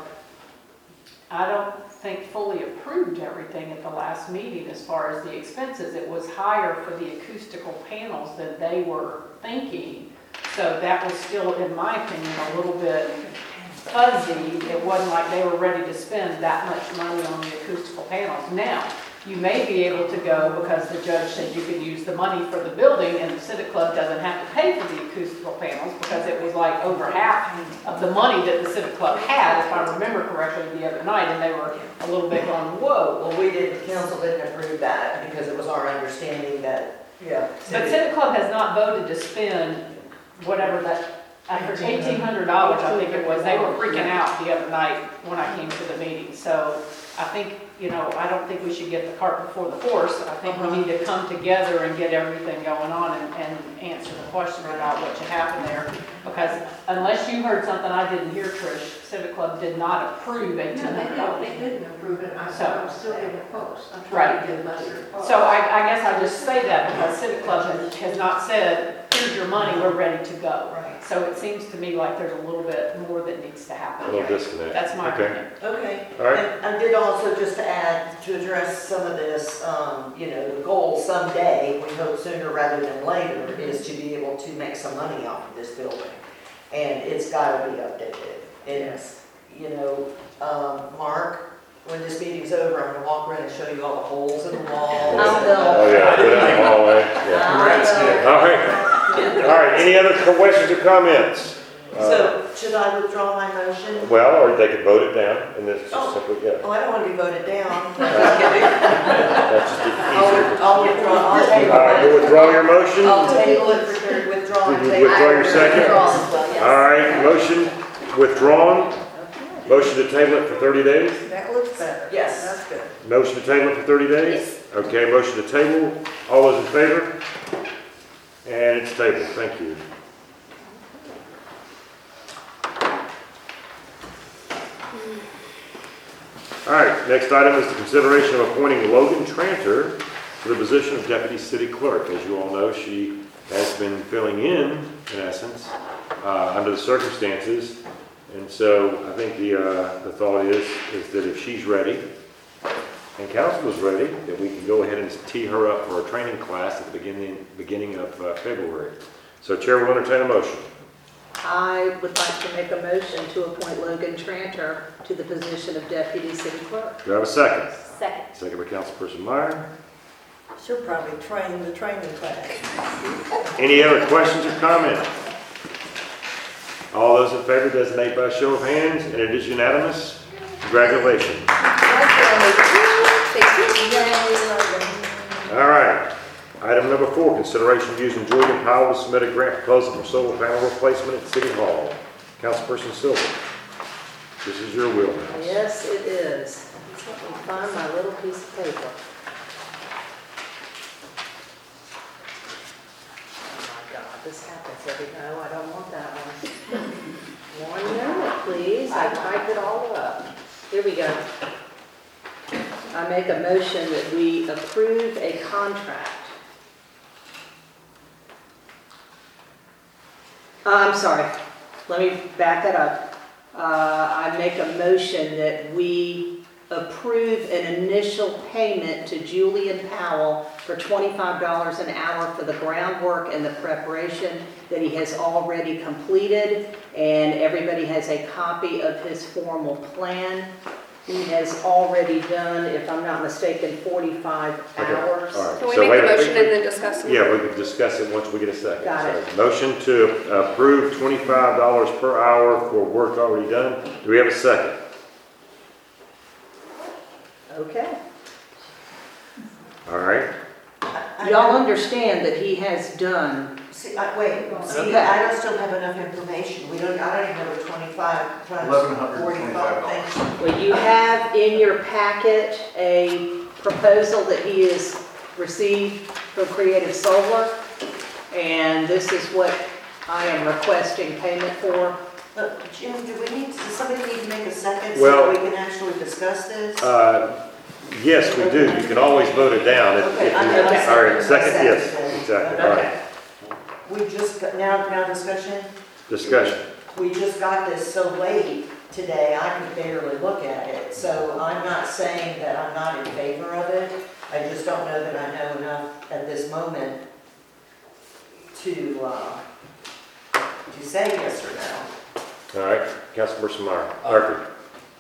I don't think fully approved everything at the last meeting as far as the expenses. It was higher for the acoustical panels than they were thinking. So that was still, in my opinion, a little bit fuzzy. It wasn't like they were ready to spend that much money on the acoustical panels. Now, you may be able to go because the judge said you could use the money for the building and the Civic Club doesn't have to pay for the acoustical panels because it was like over half of the money that the Civic Club had, if I remember correctly, the other night, and they were a little bit going, whoa. Well, we did, the council didn't approve that because it was our understanding that, yeah. But Civic Club has not voted to spend whatever that, after eighteen hundred dollars, I think it was, they were freaking out the other night when I came to the meeting. So I think, you know, I don't think we should get the cart before the horse. I think we need to come together and get everything going on and, and answer the question about what should happen there. Because unless you heard something I didn't hear, Trish, Civic Club did not approve eighteen hundred dollars. They didn't approve it, I So- said I'm still giving quotes. I'm Right. trying to give lesser quotes. So I, I guess I just say that because Civic Club has, has not said, here's your money, we're ready to go. Right. So it seems to me like there's a little bit more that needs to A happen. little disconnect. That's my Okay. opinion. Okay. All right. And I did also, just to add, to address some of this, um, you know, the goal someday, we hope sooner rather than later, is to be able to make some money off of this building. And it's gotta be updated. It's, you know, um, Mark, when this meeting's over, I'm gonna walk around and show you all the holes in the walls. I will. Oh, yeah, go down the hallway, yeah. Congrats, Nick. All right, all right, any other questions or comments? Uh, So, should I withdraw my motion? Well, or they could vote it down, and then it's Oh. just simply, yeah. Oh, I don't wanna be voted down. That's just I'll, easier. I'll withdraw, I'll All table right, it. you withdraw your motion? I'll table it for third, withdraw and You table. withdraw your second? Withdraw as well, yes. All right, motion withdrawn, motion to table it for thirty days? That looks better. Yes. That's good. Motion to table it for thirty days? Okay, motion to table, all those in favor? And it's tabled, thank you. All right, next item is the consideration of appointing Logan Tranter to the position of Deputy City Clerk. As you all know, she has been filling in, in essence, uh, under the circumstances. And so I think the, uh, the thought is, is that if she's ready, and council is ready, that we can go ahead and tee her up for a training class at the beginning, beginning of uh, February. So Chair will entertain a motion. I would like to make a motion to appoint Logan Tranter to the position of Deputy City Clerk. Do I have a second? Second. Second by Councilperson Meyer. She'll probably train the training class. Any other questions or comments? All those in favor designate by show of hands, and it is unanimous. Congratulations. All right. Item number four, consideration of using Julian Powell to submit a grant proposal for solar panel replacement at City Hall. Councilperson Silver, this is your wheelhouse. Yes, it is. Let's let me find my little piece of paper. Oh my God, this happens every, no, I don't want that one. One minute, please. I typed it all up. Here we go. I make a motion that we approve a contract. Uh, I'm sorry, let me back that up. Uh, I make a motion that we approve an initial payment to Julian Powell for twenty-five dollars an hour for the groundwork and the preparation that he has already completed, and everybody has a copy of his formal plan. He has already done, if I'm not mistaken, forty-five Okay, hours. all right. Can we So make wait the a- motion and then discuss it? Yeah, we can discuss it once we get a second. Got So, it. Motion to approve twenty-five dollars per hour for work already done. Do we have a second? Okay. All right. I- Y'all understand that he has done, See, I, wait, see, Okay. I don't still have enough information. We don't, I don't even know what twenty-five times eleven hundred twenty-five forty-five dollars. things. well, you have in your packet a proposal that he has received from Creative Solar, and this is what I am requesting payment for. But Jim, do we need, does somebody need to make a second Well- so that we can actually discuss this? Uh, Yes, we do. You can always vote it down. if- if Okay, you- I'm gonna All right, second. second, yes, Second. exactly. All right. Okay. We just, got- now, now discussion? Discussion. we just got this so late today, I could barely look at it. So I'm not saying that I'm not in favor of it. I just don't know that I know enough at this moment to, uh, to say yes or no. All right, Councilperson Meyer. Uh, Murphy.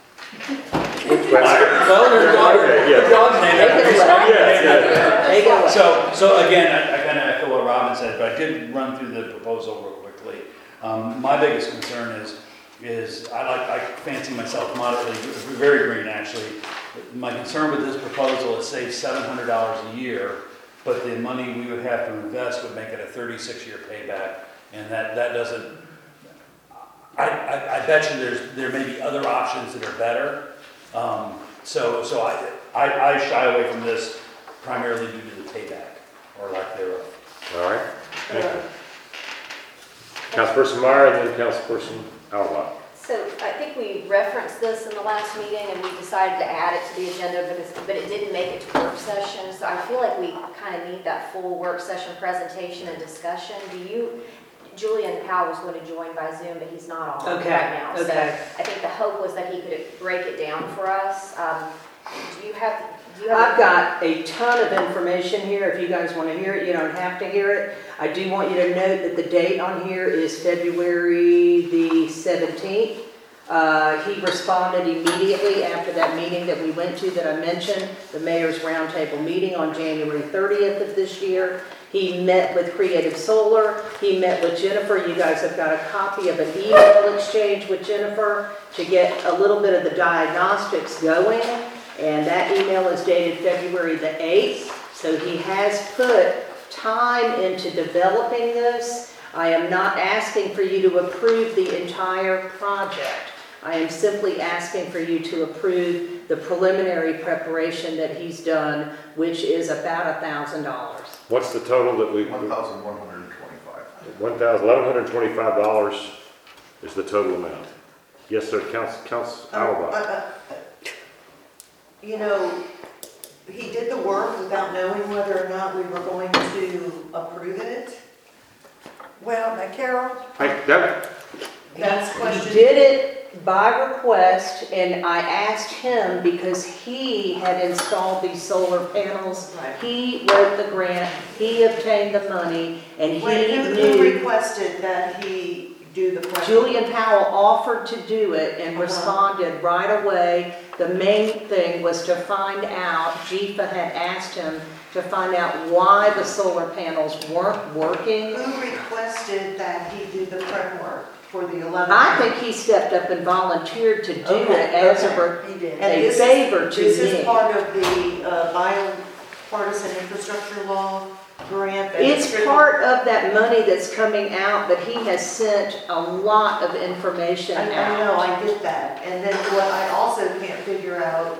Well, there's dog, Okay, yes. there's dog name. Take it away. Yes, yes. Take it away. So, so again, I, I kind of echo what Robin said, but I did run through the proposal real quickly. Um, my biggest concern is, is I like, I fancy myself moderately, very green actually. My concern with this proposal is save seven hundred dollars a year, but the money we would have to invest would make it a thirty-six year payback, and that, that doesn't, I, I, I bet you there's, there may be other options that are better. Um, so, so I, I, I shy away from this primarily due to the payback, or lack thereof. All right. Thank you. Councilperson Meyer and then Councilperson Auerbach. So I think we referenced this in the last meeting and we decided to add it to the agenda, but, it's, but it didn't make it to work session. So I feel like we kind of need that full work session presentation and discussion. Do you, Julian Powell was going to join by Zoom, but he's not on Okay, right now. okay. So I think the hope was that he could break it down for us. Um, do you have, do you have? I've got a ton of information here. If you guys want to hear it, you don't have to hear it. I do want you to note that the date on here is February the seventeenth. Uh, he responded immediately after that meeting that we went to that I mentioned, the Mayor's Roundtable meeting on January thirtieth of this year. He met with Creative Solar. He met with Jennifer. You guys have got a copy of an email exchange with Jennifer to get a little bit of the diagnostics going. And that email is dated February the eighth. So he has put time into developing this. I am not asking for you to approve the entire project. I am simply asking for you to approve the preliminary preparation that he's done, which is about a thousand dollars. What's the total that we? One thousand one hundred and twenty-five. One thousand, eleven hundred twenty-five dollars is the total amount. Yes, sir, Council, Council Um, uh, Auerbach. uh, You know, he did the work without knowing whether or not we were going to approve it. Well, now Carol, I, that, That's He question. did it by request, and I asked him because he had installed these solar panels. Right. He wrote the grant, he obtained the money, and he Wait, who, who knew. requested that he do the question? Julian Powell offered to do it and Uh-huh. responded right away. The main thing was to find out, G I F A had asked him to find out why the solar panels weren't working. Who requested that he do the prep work for the eleven? I think he stepped up and volunteered to do Okay, it as a, okay. re- he did. And a this is- favor to This me. is part of the uh, bipartisan infrastructure law grant. that It's is- part of that money that's coming out, but he has sent a lot of information I, I know, out. I get that. And then what I also can't figure out,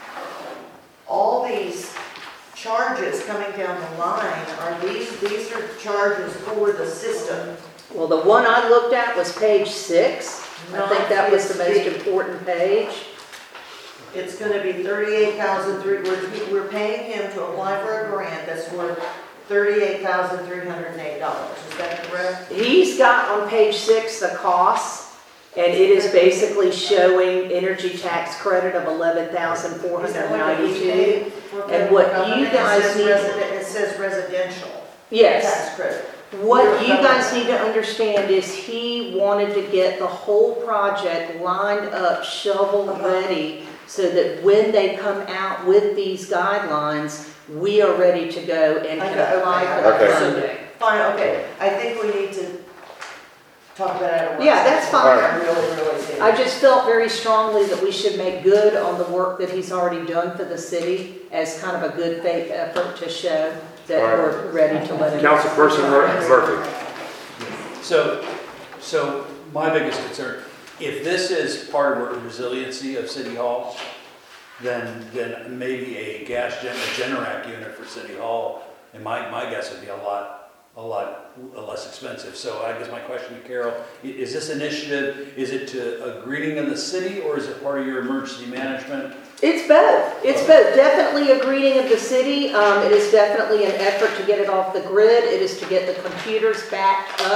all these charges coming down the line, are these, these are charges for the system. Well, the one I looked at was page six. I think that was the most Not- important page. It's gonna be thirty-eight thousand three, we're, we're paying him to apply for a grant that's worth thirty-eight thousand three hundred and eight dollars, is that correct? He's got on page six the costs, and it is basically showing energy tax credit of eleven thousand four Is hundred that what we ninety-two. paid for And what federal you government? guys It says need- resident- It says residential Yes. tax credit. What you guys need to understand is he wanted to get the whole project lined up, shovel ready, so that when they come out with these guidelines, we are ready to go and can Okay, apply okay, for the okay. funding. Fine, okay, I think we need to talk about it at a work Yeah, that's session. fine. I really, really do. I just felt very strongly that we should make good on the work that he's already done for the city as kind of a good faith effort to show that All right. we're ready to let him. Councilperson Mur- Murphy. So, so my biggest concern, if this is part of the resiliency of City Hall, then, then maybe a gas gen, a Generac unit for City Hall, and my, my guess would be a lot, a lot less expensive. So I guess my question to Carol, i- is this initiative, is it to a greeting of the city, or is it part of your emergency management? It's both. It's both. Definitely a greeting of the city. Um, it is definitely an effort to get it off the grid. It is to get the computers back up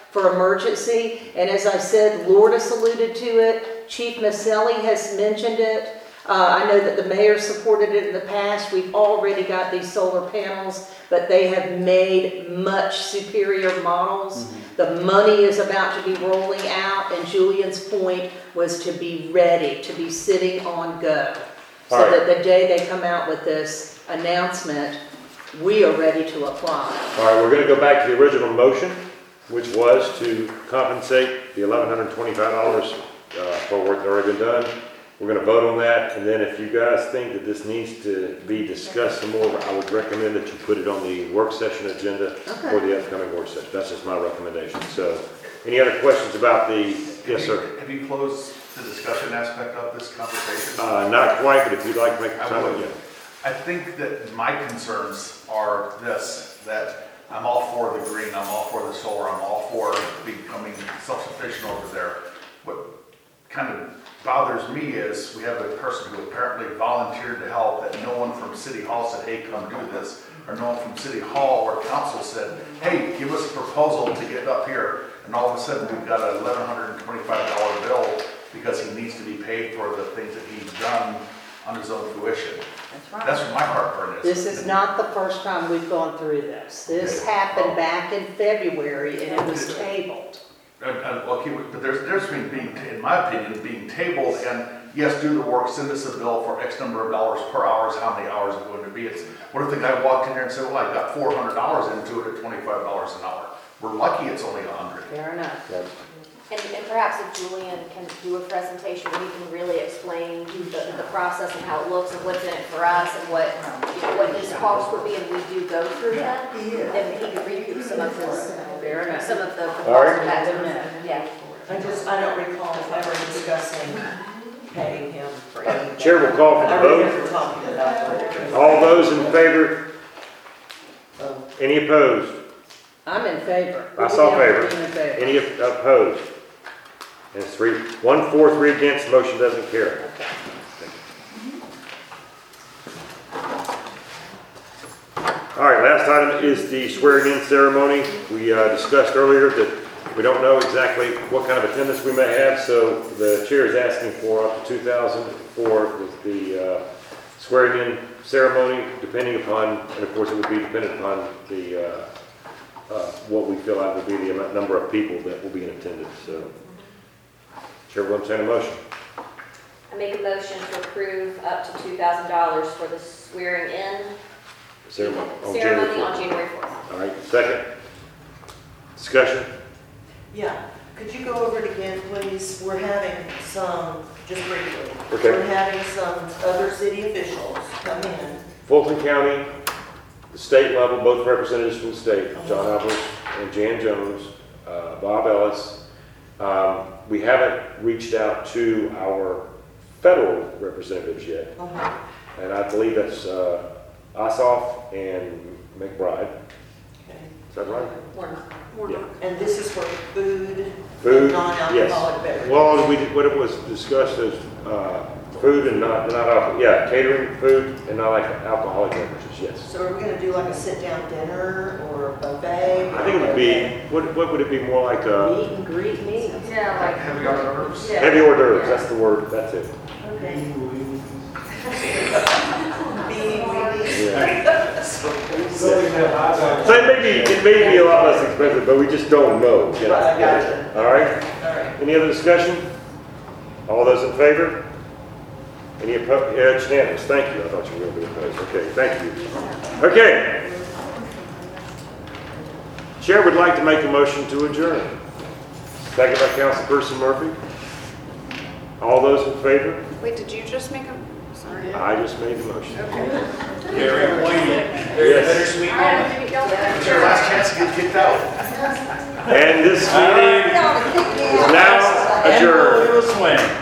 for emergency. And as I said, Lourdes alluded to it, Chief Maselli has mentioned it. Uh, I know that the mayor supported it in the past. We've already got these solar panels, but they have made much superior models. Mm-hmm. The money is about to be rolling out, and Julian's point was to be ready, to be sitting on go. So All right. that the day they come out with this announcement, we are ready to apply. All right, we're gonna go back to the original motion, which was to compensate the eleven hundred twenty-five dollars uh, for work that already been done. We're gonna vote on that, and then if you guys think that this needs to be discussed some more, I would recommend that you put it on the work session agenda for Okay. the upcoming work session. That's just my recommendation. So, any other questions about the, yes, sir? Have you closed the discussion aspect of this conversation? Uh, not quite, but if you'd like to make a I comment, would. yeah. I think that my concerns are this, that I'm all for the green, I'm all for the solar, I'm all for becoming self-sufficient over there. What kind of bothers me is we have a person who apparently volunteered to help, that no one from City Hall said, hey, come do this. Or no one from City Hall or council said, hey, give us a proposal to get up here. And all of a sudden, we've got an eleven twenty-five dollar bill because he needs to be paid for the things that he's done on his own fruition. That's right. That's what my heartburn is. This is not the first time we've gone through this. This happened back in February, and it was tabled. And, and, okay, but there's, there's been being, in my opinion, being tabled, and yes, do the work, send us a bill for X number of dollars per hour is how many hours it's going to be. It's, what if the guy walked in here and said, well, I got four hundred dollars into it at twenty-five dollars an hour? We're lucky it's only a hundred. Fair enough. And, and perhaps if Julian can do a presentation, we can really explain the, the process and how it looks and what's in it for us and what, you know, what his cost would be, and we do go through that, then he could recoup some of his, Fair enough. some of the the All right. cost of that. Yeah. I just, I don't recall ever discussing paying him for anything. Chair will call for the I vote. remember talking about it. All those in favor? Oh. Any opposed? I'm in favor. I saw We'll be favor. in favor. Any opposed? And it's three, one, four, three against, motion doesn't carry. All right, last item is the swearing-in ceremony. We uh, discussed earlier that we don't know exactly what kind of attendance we may have, so the chair is asking for up to two thousand for the uh, swearing-in ceremony, depending upon, and of course it would be dependent upon the, uh, uh, what we feel out would be the amount- number of people that will be in attendance, so. Chair will entertain a motion. I make a motion to approve up to two thousand dollars for the swearing in Ceremony on January ceremony on fourth. January fourth. All right, second. Discussion? Yeah, could you go over it again, please? We're having some, just briefly. Okay. We're having some other city officials come in. Fulton County, the state level, both representatives from the state, John Albert and Jan Jones, uh, Bob Ellis. Um, we haven't reached out to our federal representatives yet, Uh-huh. and I believe that's uh, Ossoff and McBride. Okay. Is that right? Or not. Or Yeah. not. And this is for food, Food, non-alcoholic yes. beverages. Well, we, what it was discussed as uh, food and not, not alcohol, yeah, catering, food, and not like alcoholic beverages, yes. So are we gonna do like a sit-down dinner or a buffet? I think it would be, what, what would it be more like, uh, Meet and greet me. Yeah, like. Heavy on herbs? Yeah. heavy hors d'oeuvres, that's the word, that's it. Okay. Beanie weenies. Yeah. So it may be, it may be a lot less expensive, but we just don't know. you know. Right, I gotcha. All right, All right. any other discussion? All those in favor? Any opposed? Yeah, it's unanimous, thank you, I thought you were going to be opposed, okay, thank you. Okay. Chair would like to make a motion to adjourn. Second by Councilperson Murphy. All those in favor? Wait, did you just make a, sorry. I just made the motion. Very poignant, very Yes. bittersweet moment. It's your last chance to get kicked out. And this meeting is now And adjourned. we'll do a swing.